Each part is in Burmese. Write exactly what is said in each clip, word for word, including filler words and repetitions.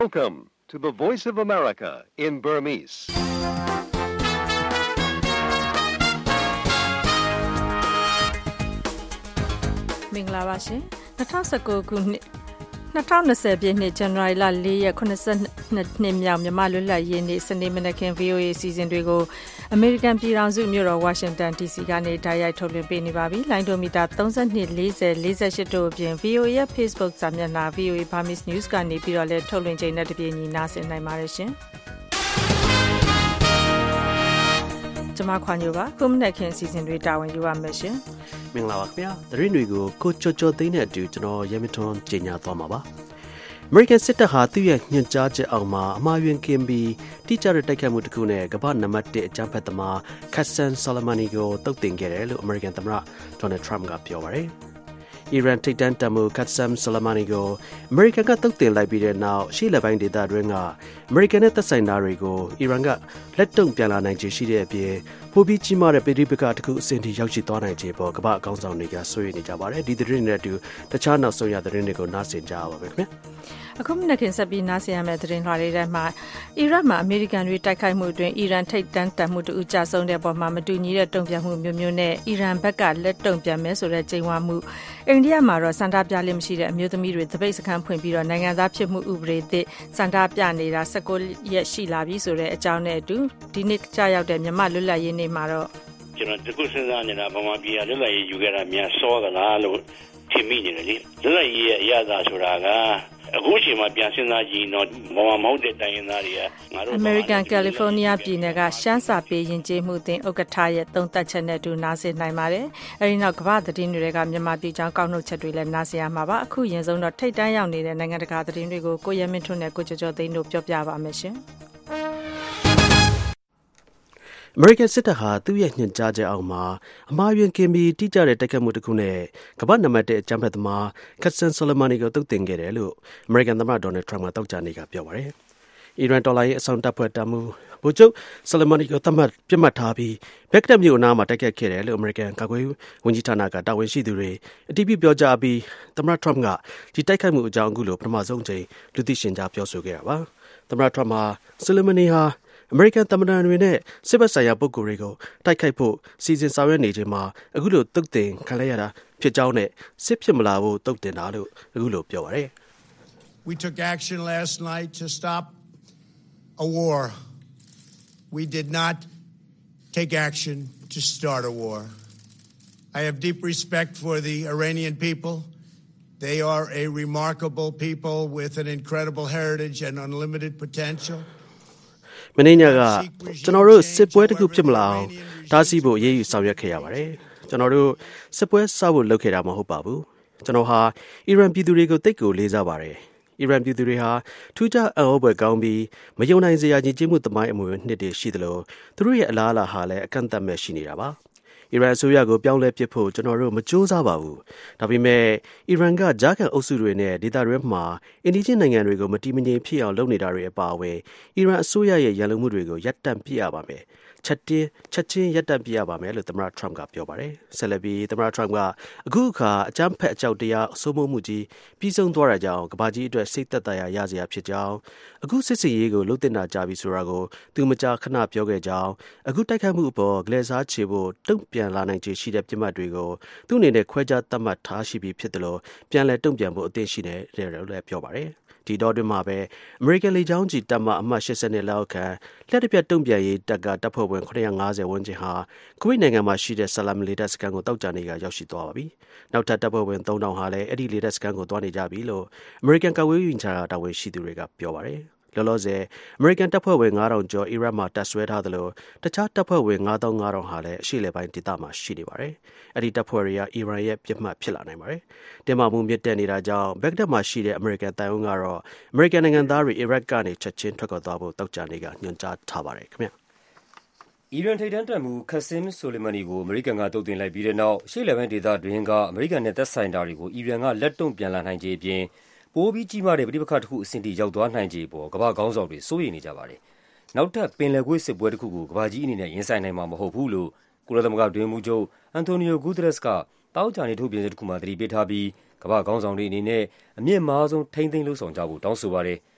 Welcome to the Voice of America in Burmese. မင်္ဂလာပါရှင်၂၀၁၉ခုနှစ်၂၀၂၀ပြည့်နှစ်ဇန်နဝါရီလ၄ရက်ခုနှစ်နှစ်မြောက်မြန်မာလွတ်လပ်ရေးနေ့စနေမနက်ခင်း ဗွီအိုအေ အစီအစဉ်တွေကိုအမေရိကန်ပြည်ထောင်စုမြို့တော်ဝါရှင်တန် ဒီစီကနေတိုက်ရိုက်ထုတ်လွှင့်ပေးနေပါပြီ။လိုင်းဒိုမီတာသုံး၂ ၄၀ ၄၈တို့အပြင် ဗွီအိုအေရဲ့ Facebook စာမျက်နှာ ဗွီအိုအေ Burmese News ကနေပြီးတော့လည်းထုတ်လွှင့်ချိန်နဲ့တပြေးညီနားဆင်နိုင်ပါတယ်ရှင်။ကျွန်မခွန်ညိုပါခုမနက်ခင်းအစီအစဉ်တွေတာဝန်ယူပါမယ်ရှင်။မင်္ဂလာပါခင်ဗျာ။သတင်းတွေကိုကိုချောချောသိန်းနဲ့အတူကျွန်တော်ရဲမထွန်းကြေညာသွားမှာပါ။အမေရိကန်စစ်တပ်ဟာသူ့ရဲ့ညွှန်ကြားချက်အောက်မှာအမှားယွင်းကင်းပြီးတိကျတဲ့တိုက်ခိုက်မှုတစ်ခုနဲ့ကမ္ဘာနံပါတ်တစ်အကြမ်းဖက်သမား Qasem Soleimani ကိုတုတ်တင်ခဲ့တယ်လို့အမေရိကန်သမ္မတ Donald Trump ကပြောပါတယ်။အီရန်ထိပ်တန်းတပ်မှူး Qasem Soleimani ကိုအမေရိကန်ကတုတ်တင်လိုက်ပြီးတဲ့နောက်ရှေ့လက်ပိုင်းဒေသတွင်းကအမေရိကန်နဲ့သက်ဆိုင်တာတွေကိုအီရန်ကလက်တုံ့ပြန်လာနိုင်ခြေရှိတဲ့အပြင်ပိုပြီးကြီးမားတဲ့ပြည်ပကတစ်ခုအဆင့်ထိရောက်ရှိသွားနိုင်ခြေပေါ်ကမ္ဘာအကောင်းဆောင်တွေကဆွေးနွေးနေကြပါတယ်။ဒီသတင်းတွေနဲ့အတူတခြားနောက်ဆုံးရသတင်းတွေကိုနားဆင်ကြပါမယ်ခင်ဗျာ။အခုမနက်ခင်းဆက်ပြီးနားဆင်ရမယ့်သတင်းလွှာတွေထဲမှာအီရတ်မှာအမေရိကန်တွေတိုက်ခိုက်မှုအတွင်းအီရန်ထိပ်တန်းတပ်မှုတူကြဆုံးတဲ့ပေါ်မှာမတူညီတဲ့တုံ့ပြန်မှုမျိုးမျိုးနဲ့အီရန်ဘက်ကလက်တုံ့ပြန်မယ်ဆိုတဲ့ကြေညာမှုအိန္ဒိယမှာတော့စန္ဒပြလိမ့်မရှိတဲ့အမျိုးသမီးတွေတပိတ်စခန်းဖွင့်ပြီးတော့နိုင်ငံသားဖြစ်မှုဥပဒေသစ်စန္ဒပြနေတာ၁၉ရက်ရှိလာပြီဆိုတဲ့အကြောင်းနဲ့အတူဒီနေ့ကြာရောက်တဲ့မြန်မာလွတ်လပ်ရေးနေ့မှာတော့ကျွန်တော်ဒီကုစဉ်းစားနေတာဗမာပြည်ကလွတ်လပ်ရေးယူခဲ့တာများစောသလားလို့ထင်မိနေတယ်လေလွတ်လပ်ရေးရဲ့အရသာဆိုတာကအခုချိန်မှာပြန်စဉ်းစားကြည့်တော့ဗမာမဟုတ်တဲ့တိုင်းရင်းသားတွေကငါတို့အမေရိကန်ကယ်လီဖိုးနီးယားပြည်နယ်ကရှမ်းစာပေယဉ်ကျေးမှုအသင်းဥက္ကဋ္ဌရဲ့သုံးသပ်ချက်နဲ့အတူနားဆင်နိုင်ပါတယ်အဲဒီနောက်ကမ္ဘာသတင်းတွေကမြန်မာပြည်ကြောင်းကောက်နှုတ်ချက်တွေလည်းနားဆင်ရမှာပါအခုရင်ဆုံးတော့ထိတ်တန်းရောက်နေတဲ့နိုင်ငံတကာသတင်းတွေကိုကိုရဲမင်းထွန်းနဲ့ကိုကျော်ကျော်သိန်းတို့ပြောပြပါမယ်ရှင်အမေရိကန်စစ်တပ်ဟာသူ့ရဲ့ညွှန်ကြားချက်အောက်မှာအမှားယွင်းကင်းပြီးတိကျတဲ့တိုက်ခိုက်မှုတစ်ခုနဲ့ကမ္ဘာနံပါတ်တစ်အကြမ်းဖက်သမား Qasem Soleimani ကိုတုတ်တင်ခဲ့တယ်လို့အမေရိကန်သမ္မတ Donald Trump ကတောက်ကြနေကပြောပါတယ်။အီရန်တော်လှန်ရေးအဆောင်တပ်ဖွဲ့တပ်မှူးဗိုလ်ချုပ် Soleimani ကိုသတ်မှတ်ပြစ်မှတ်ထားပြီးဘက်ဂဒက်မြို့အနားမှာတိုက်ခိုက်ခဲ့တယ်လို့အမေရိကန်ကာကွယ်ရေးဝန်ကြီးဌာနကတာဝန်ရှိသူတွေအတည်ပြုပြောကြားပြီးသမ္မတ Trump ကဒီတိုက်ခိုက်မှုအကြောင်းအခုလိုပထမဆုံးချိန်လူသိရှင်ကြားပြောဆိုခဲ့တာပါ။သမ္မတ Trump ဟာ Soleimani ဟာအမေရိကန်သမ္မတတွေနဲ့စစ်ဘက်ဆိုင်ရာပုဂ္ဂိုလ်တွေကိုတိုက်ခိုက်ဖို့စီစဉ်ဆောင်ရွက်နေချိန်မှာအခုလိုတုတ်တင်ခံလိုက်ရတာဖြစ်ကြောင်းနဲ့စစ်ဖြစ်မလာဖို့တုတ်တင်တာလို့အခုလိုပြောပါတယ်။ We took action last night to stop a war. We did not take action to start a war. I have deep respect for the Iranian people. They are a remarkable people with an incredible heritage and unlimited potential. မင်းညာကကျွန်တော်တို့စစ်ပွဲတစ်ခုဖြစ်မလာအောင်တားဆီးဖို့အရေးယူဆောင်ရွက်ခဲ့ရပါတယ်ကျွန်တော်တို့စစ်ပွဲစဖို့လုပ်ခဲ့တာမဟုတ်ပါဘူးကျွန်တော်ဟာအီရန်ပြည်သူတွေကိုတိတ်ကိုလေးစားပါတယ်အီရန်ပြည်သူတွေဟာထူးခြားအံ့ဩဖွယ်ကောင်းပြီးမယုံနိုင်စရာညီကျေးမှုသမိုင်းအမွေနှစ်တွေရှိသလိုသူတို့ရဲ့အလားအလာဟာလည်းအကန့်အသတ်မဲ့ရှိနေတာပါအီရန်အစိုးရကိုပြောင်းလဲပစ်ဖို့ကျွန်တော်တို့မကြိုးစားပါဘူး။ဒါပေမဲ့အီရန်ကဂျာကန်အုပ်စုတွေနဲ့ဒေသတွင်းမှာအင်ဒီဂျင်နိုင်ငံတွေကိုမတီးမငြိမ်ဖြစ်အောင်လုပ်နေတာတွေအပါအဝင်အီရန်အစိုးရရဲ့ရန်လိုမှုတွေကိုရပ်တန့်ပြရပါမယ်။ချက်တင်းချက်ချင်းရပ်တန့်ပြရပါမယ်လို့သမ္မတ Trump ကပြောပါတယ်။ဆက်လက်ပြီးသမ္မတ Trump ကအခုအခါအကြမ်းဖက်အကြောက်တရားအဆိုးမှုကြီးပြီးဆုံးသွားတာကြောင့်ကမ္ဘာကြီးအတွက်စိတ်သက်သာရာရစရာဖြစ်ကြောင်းအခုစစ်စင်ရေးကိုလှုပ်တင်တာကြပြီဆိုတာကိုသူမကြာခဏပြောခဲ့ကြောင်းအခုတိုက်ခိုက်မှုအပေါ်ဂလဲစားချေဖို့တုံ့ပြန်လာနိုင်ခြေရှိတဲ့ပြစ်မှတ်တွေကိုသူ့အနေနဲ့ခွဲခြားသတ်မှတ်ထားရှိပြီးဖြစ်တယ်လို့ပြန်လည်တုံ့ပြန်ဖို့အသင့်ရှိတယ်လို့လည်းပြောပါတယ်ဒီတော့တွင်မှာပဲအမေရိကန်လေကြောင်းကြီးတပ်မအမှတ်၈၀လောက်ခန့်လက်တပြတ်တုံ့ပြန်ရေးတပ်ကတပ်ဖွဲ့ဝင်၉၅၀ဝန်းကျင်ဟာကူဝိတ်နိုင်ငံမှာရှိတဲ့ဆလာမ်လေတပ်စခန်းကိုတောက်ကြနေကရောက်ရှိသွားပါပြီ။နောက်ထပ်တပ်ဖွဲ့ဝင်၃ထောင်ဟာလည်းအဲ့ဒီလေတပ်စခန်းကိုသွားနေကြပြီလို့အမေရိကန်ကာကွယ်ရေးဝန်ကြီးဌာနတာဝန်ရှိသူတွေကပြောပါတယ်။လောလောဆယ်အမေရိကန်တပ်ဖွဲ့ဝင်၅ထောင်ကျော်အီရတ်မှာတပ်ဆွဲထားသလိုတခြားတပ်ဖွဲ့ဝင်၅သောင်း၅ထောင်ဟာလည်းအရှေ့လယ်ပိုင်းဒေသမှာရှိနေပါတယ်။အဲ့ဒီတပ်ဖွဲ့တွေကအီရန်ရဲ့ပြစ်မှတ်ဖြစ်လာနိုင်ပါတယ်။တင်မာမှုမြင့်တက်နေတာကြောင့်ဘက်ဂဒက်မှာရှိတဲ့အမေရိကန်တပ်အုပ်ကတော့အမေရိကန်နိုင်ငံသားတွေအီရတ်ကနေချက်ချင်းထွက်ခွာသွားဖို့တောက်ကြနေကညွှန်ကြားထားပါတယ်ခင်ဗျာ။အီရန်ထိပ်တန်းတပ်မှူး Qasem Soleimani ကိုအမေရိကန်ကတုတ်တင်လိုက်ပြီးတဲ့နောက်ရှေ့လယ်ပိုင်းဒေသတွင်းကအမေရိကန်နဲ့သက်ဆိုင်တာတွေကိုအီရန်ကလက်တုံ့ပြန်လာနိုင်ခြေအပြင်ပိုပြီးကြီးမားတဲ့ပဋိပက္ခတစ်ခုအဆင့်ထိရောက်သွားနိုင်ခြေပေါ်ကမ္ဘာခေါင်းဆောင်တွေစိုးရိမ်နေကြပါတယ်။နောက်ထပ်ပင်လယ်ကွေ့စစ်ပွဲတစ်ခုကိုကမ္ဘာကြီးအနေနဲ့ရင်ဆိုင်နိုင်မှာမဟုတ်ဘူးလို့ကုလသမဂ္ဂတွင်မှုချုပ်အန်တိုနီယိုဂူသရက်စ်ကတောက်ကြနေထုတ်ပြန်တဲ့တစ်ခုမှသတိပေးထားပြီးကမ္ဘာခေါင်းဆောင်တွေအနေနဲ့အမြင့်မားဆုံးထိန်းသိမ်းလှုပ်ဆောင်ကြဖို့တောင်းဆိုပါတယ်။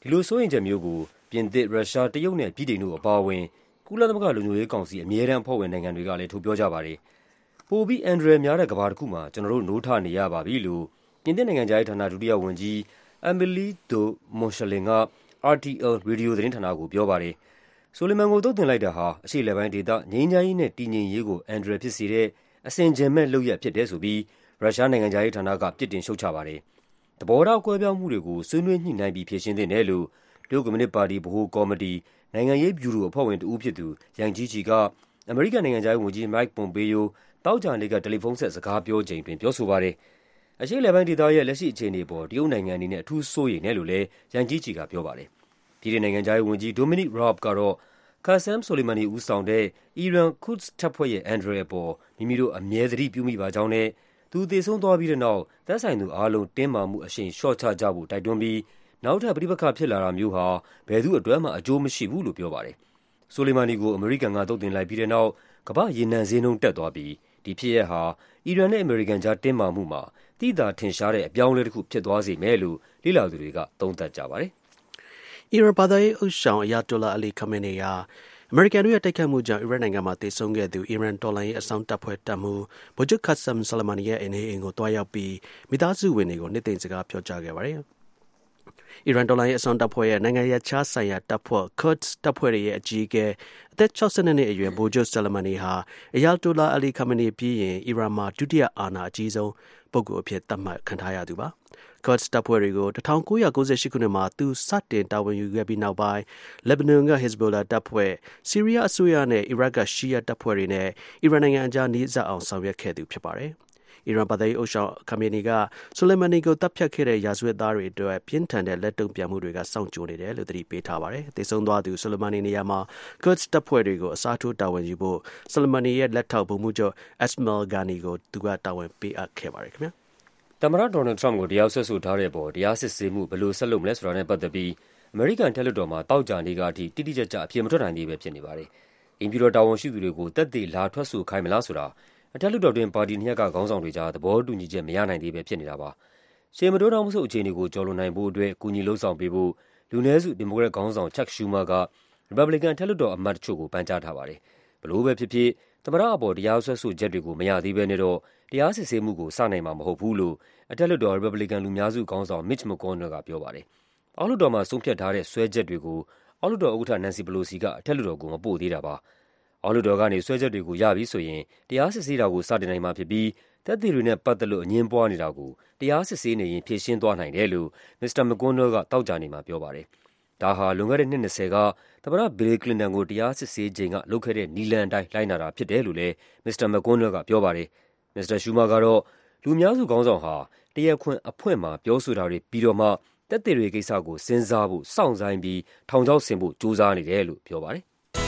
ဒီလိုစိုးရိမ်ချက်မျိုးကိုပြင်သစ်၊ရုရှား၊တရုတ်နဲ့ဗြိတိန်တို့အပါအဝင်ကုလသမဂ္ဂလုံခြုံရေးကောင်စီအမြဲတမ်းအဖွဲ့ဝင်နိုင်ငံတွေကလည်းထုတ်ပြောကြပါတယ်။ပိုပြီးအန္တရာယ်များတဲ့ကမ္ဘာတစ်ခုမှာကျွန်တော်တို့နိုးထနေရပါပြီလို့ပြင်သစ်နိုင်ငံခြားရေးဌာနဒုတိယဝန်ကြီး Amélie de Montchalin က R T L ရေဒီယိုသတင်းဌာနကိုပြောပါတယ်။ဆိုလီမန်ကိုသုတ်သင်လိုက်တာဟာအရှေ့အလယ်ပိုင်းဒေသငြိမ်းချမ်းရေးနဲ့တည်ငြိမ်ရေးကိုအန္တရာယ်ဖြစ်စေတဲ့အဆင်ခြင်မဲ့လုပ်ရပ်ဖြစ်တယ်ဆိုပြီးရုရှားနိုင်ငံခြားရေးဌာနကပြစ်တင်ရှုတ်ချပါတယ်။သဘောထားကွဲပြားမှုတွေကိုဆွေးနွေးညှိနှိုင်းပြီးဖြေရှင်းသင့်တယ်လို့တရုတ်ကွန်မြူနစ်ပါတီဗဟိုကော်မတီနိုင်ငံရေးဗျူရိုအဖွဲ့ဝင်တဦးဖြစ်သူယန်ဂျီချီကအမေရိကန်နိုင်ငံခြားရေးဝန်ကြီး Mike Pompeo တောက်ကြနေ့ကတယ်လီဖုန်းဆက်စကားပြောချိန်တွင်ပြောဆိုပါတယ်။အရှေ့အလယ်ပိုင်းဒေသရဲ့လက်ရှိအခြေအနေပေါ်တရုတ်နိုင်ငံအနေနဲ့အထူးစိုးရိမ်တယ်လို့လည်းယန်ဂျီချီကပြောပါတယ်။ပြည်ထောင်နိုင်ငံခြားရေးဝန်ကြီး Dominic Raab ကတော့Qasem Soleimani ဦးဆောင်တဲ့အီရန် Quds တပ်ဖွဲ့ရဲ့အန်ဒရယ်ပေါ်မိမိတို့အမြဲတမ်းပြုမိပါကြောင်းနဲ့သူသေဆုံးသွားပြီးတဲ့နောက်သက်ဆိုင်သူအားလုံးတင်းမာမှုအရှိန်လျှော့ချကြဖို့တိုက်တွန်းပြီးနောက်ထပ်ပဋိပက္ခဖြစ်လာတာမျိုးဟာဘယ်သူအတွက်မှအကျိုးမရှိဘူးလို့ပြောပါတယ်။ဆိုလီမာနီကိုအမေရိကန်ကသုတ်သင်လိုက်ပြီးတဲ့နောက်ကမ္ဘာရေနံဈေးနှုန်းတက်သွားပြီးဒီဖြစ်ရပ်ဟာအီရန်နဲ့အမေရိကန်ကြားတင်းမာမှုမှာတိသာထင်ရှားတဲ့အပြောင်းအလဲတစ်ခုဖြစ်သွားစေမယ်လို့လေ့လာသူတွေကသုံးသပ်ကြပါတယ်။အီရန်ဘာသာရေးအုပ်ဆောင်အယာတိုလာအလီခါမနီယာအမေရိကန်တို့ရဲ့တိုက်ခိုက်မှုကြောင့်အီရတ်နိုင်ငံမှာသေဆုံးခဲ့သူအီရန်တော်လှန်ရေးအစောင့်တပ်ဖွဲ့တပ်မှူးဗိုလ်ချုပ် Qasem Soleimani ရဲ့အိမ်အိမ်ကိုတွားရောက်ပြီးမိသားစုဝင်တွေကိုနှစ်သိမ့်စကားပြောကြားခဲ့ပါတယ်။အီရန်တော်လှန်ရေးအစောင့်တပ်ဖွဲ့ရဲ့နိုင်ငံရပ်ခြားဆိုင်ရာတပ်ဖွဲ့ Quds တပ်ဖွဲ့ရဲ့အကြီးအကဲအသက်၆၂နှစ်အရွယ်ဗိုလ်ချုပ် Soleimani ဟာအယာတိုလာအလီခါမနီပြီးရင်အီရန်မှာဒုတိယအာဏာအကြီးဆုံးပုဂ္ဂိုလ်အဖြစ်သတ်မှတ်ခံထားရသူပါ။ Quds တပ်ဖွဲ့တွေကို၁၉၉၈ခုနှစ်မှာသူစတင်တာဝန်ယူခဲ့ပြီးနောက်ပိုင်းလက်ဘနွန်က Hezbollah တပ်ဖွဲ့၊ဆီးရီးယားအစိုးရနဲ့အီရတ်ကရှီယာတပ်ဖွဲ့တွေနဲ့အီရန်နိုင်ငံအကြားနီးစပ်အောင်ဆောင်ရွက်ခဲ့သူဖြစ်ပါတယ်။အီရန်ဘာသာရေးအုပ်ဆောင်ခါမနီကဆိုလိုမန်နီကိုတပ်ဖြတ်ခဲ့တဲ့ရာဇဝတ်သားတွေအတွက်ပြင်းထန်တဲ့လက်တုံ့ပြန်မှုတွေကစောင့်ကြိုနေတယ်လို့သတိပေးထားပါတယ်။သေဆုံးသွားသူဆိုလိုမန်နီနေရာမှာ Quds တပ်ဖွဲ့တွေကိုအစားထိုးတာဝန်ယူဖို့ဆိုလိုမန်နီရဲ့လက်ထောက်ဗိုလ်မှူးချုပ် Esmail Ghani ကိုသူကတာဝန်ပေးအပ်ခဲ့ပါတယ်ခင်ဗျာ။သမ္မတဒေါ်နယ်ထရမ့်ကိုတရားစွဲဆိုထားတဲ့အပေါ်တရားစစ်ဆေးမှုဘယ်လိုဆက်လုပ်မလဲဆိုတာနဲ့ပတ်သက်ပြီးအမေရိကန်တက်လွှတ်တော်မှာတောက်ကြနေကအထိတိတိကျကျအပြည့်မထွက်နိုင်သေးပဲဖြစ်နေပါတယ်။အင်ဖြူတော်တာဝန်ရှိသူတွေကိုတက်သေးလာထွက်ဆိုခိုင်းမလားဆိုတာအထက်လွှတ်တော်တွင်ပါတီနှစ်ရပ်ကခေါင်းဆောင်တွေကြားသဘောတူညီချက်မရနိုင်သေးပဲဖြစ်နေတာပါ။ရှေ့မတိုးနောက်မဆုတ်အခြေအနေကိုကျော်လွန်နိုင်ဖို့အတွက်ကူညီလှုံ့ဆော်ပေးဖို့လူနည်းစုဒီမိုကရက်ခေါင်းဆောင် Chuck Schumer ကရီပတ်ဘလီကန်အထက်လွှတ်တော်အမတ်တချို့ကိုပန်ကြားထားပါတယ်။ဘလို့ပဲဖြစ်ဖြစ်သမ္မတအပေါ်တရားစွဲဆိုချက်တွေကိုမရသေးဘဲနဲ့တော့တရားစစ်ဆေးမှုကိုစနိုင်မှာမဟုတ်ဘူးလို့အထက်လွှတ်တော်ရီပတ်ဘလီကန်လူများစုခေါင်းဆောင် Mitch McConnell ကပြောပါတယ်။အောက်လွှတ်တော်မှာဆုံးဖြတ်ထားတဲ့စွဲချက်တွေကိုအောက်လွှတ်တော်ဥက္ကဋ္ဌ Nancy Pelosi ကအထက်လွှတ်တော်ကိုမပို့သေးတာပါ။အောက်လွှတ်တော်ကနေစွဲချက်တွေကိုရပြီဆိုရင်တရားစစ်ဆေးတာကိုစတင်နိုင်မှာဖြစ်ပြီးသက်သေတွေနဲ့ပတ်သက်လို့အငြင်းပွားနေတာကိုတရားစစ်ဆေးနေရင်ဖြေရှင်းသွားနိုင်တယ်လို့မစ္စတာ McConnell ကတောက်ကြနေမှာပြောပါတယ်။ဒါဟာလွန်ခဲ့တဲ့နှစ်၂၀ကသမ္မတ Bill Clinton ကိုတရားစစ်ဆေးချိန်ကလုပ်ခဲ့တဲ့နည်းလမ်းအတိုင်းလိုက်နာတာဖြစ်တယ်လို့လည်းမစ္စတာ McConnell ကပြောပါတယ်။မစ္စတာ Schumer ကတော့လူများစုခေါင်းဆောင်ဟာတရားခွင်အဖွင့်မှာပြောဆိုတာတွေပြီးတော့မှသက်သေတွေကိစ္စကိုစဉ်းစားဖို့စောင့်ဆိုင်းပြီးထောင်ချောက်ဆင်ဖို့ကြိုးစားနေတယ်လို့ပြောပါတယ်။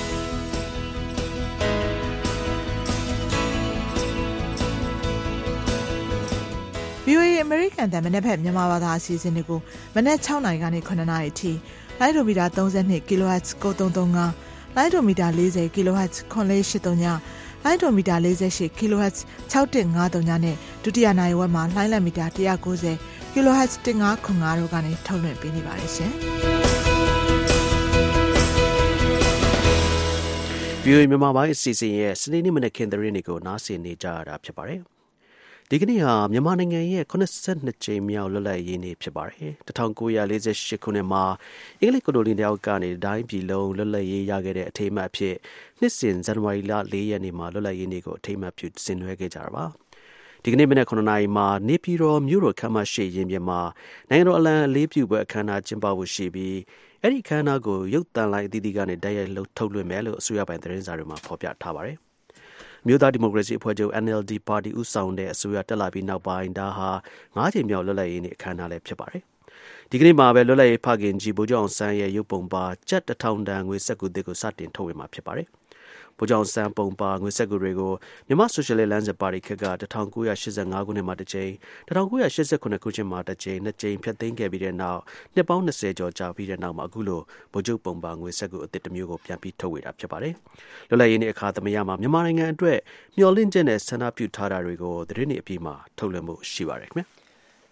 ဗွီအိုအေ American တန်မနေ့ဖက်မြန်မာဘာသာအစီအစဉ်တွေကိုမနေ့၆နာရီကနေ၇နာရီအထိလိုင်းဒိုမီတာ၃၂ kHz ၉၃၃၅လိုင်းဒိုမီတာ၄၀ kHz ခွန်လေး၈၃ညလိုင်းဒိုမီတာ၄၈ kHz ၆၁၅၃ညနဲ့ဒုတိယနိုင်ဝက်မှာလိုင်းလက်မီတာ၁၉၀ kHz ၁၅ခွန်၅တို့ကနေထုတ်လွှင့်ပေးနေပါတယ်ရှင်။ဗွီအိုအေမြန်မာပိုင်းအစီအစဉ်ရဲ့စနေနေ့မနက်ခင်းသတင်းတွေကိုနားဆင်နေကြရတာဖြစ်ပါတယ်။ဒီကနေ့ဟာမြန်မာနိုင်ငံရဲ့ခုနစ်ဆယ့်နှစ်ကြိမ်မြောက်လွတ်လပ်ရေးနေ့ဖြစ်ပါတယ်။၁၉၄၈ခုနှစ်မှာအင်္ဂလိပ်ကိုလိုနီတယောက်ကနေတိုင်းပြည်လုံးလွတ်လပ်ရေးရခဲ့တဲ့အထိမ်းအမှတ်အဖြစ်နှစ်စဉ်ဇန်နဝါရီလ၄ရက်နေ့မှာလွတ်လပ်ရေးနေ့ကိုအထိမ်းအမှတ်ပြုဆင်နွှဲခဲ့ကြတာပါ။ဒီကနေ့မနက်ခုနှစ်နာရီမှာနေပြည်တော်မြို့တော်ခမ်းမရှိရင်ပြင်မှာနိုင်ငံတော်အလံအလေးပြုပွဲအခမ်းအနားကျင်းပဖို့ရှိပြီးအဲ့ဒီအခမ်းအနားကိုရုပ်သံလိုင်းအသီးသီးကနေတိုက်ရိုက်လှုပ်ထုတ်လွှင့်မယ်လို့အစိုးရပိုင်းသတင်းစာတွေမှာဖော်ပြထားပါတယ်။မြို့သားဒီမိုကရေစီအဖွဲ့ချုပ် N L D ပါတီဦးဆောင်တဲ့အစိုးရတက်လာပြီးနောက်ပိုင်းဒါဟာငါးကြိမ်မြောက်လွတ်လပ်ရေးနေ့အခမ်းအနားလည်းဖြစ်ပါတယ်။ဒီကနေ့မှာပဲလွတ်လပ်ရေးဖခင်ကြီးဗိုလ်ချုပ်အောင်ဆန်းရဲ့ရုပ်ပုံပါကျပ်တစ်ထောင်တန်ငွေစက္ကူသစ်ကိုစတင်ထုတ်ဝေမှာဖြစ်ပါတယ်။ဗိုလ်ချုပ်အောင်ဆန်းပုံပါငွေစက္ကူတွေကိုမြန်မာဆိုရှယ်လစ်လမ်းစဉ်ပါတီခက်က၁၉၈၅ခုနှစ်မှာတစ်ကြိမ်၁၉၈၇ခုနှစ်မှာတစ်ကြိမ်နှစ်ကြိမ်ဖျက်သိမ်းခဲ့ပြီးတဲ့နောက်နှစ်ပေါင်း၂၀ကျော်ကြာပြီးတဲ့နောက်မှာအခုလိုဗိုလ်ချုပ်ပုံပါငွေစက္ကူအသစ်တစ်မျိုးကိုပြန်ပြီးထုတ်ဝေတာဖြစ်ပါတယ်။လွတ်လပ်ရေးနေ့အခါသမယမှာမြန်မာနိုင်ငံအတွက်မျှော်လင့်ချက်နဲ့ဆန္ဒပြုထားတာတွေကိုသတင်းတွေအပြည့်မှာထုတ်လွှင့်မှုရှိပါတယ်ခင်ဗျာ။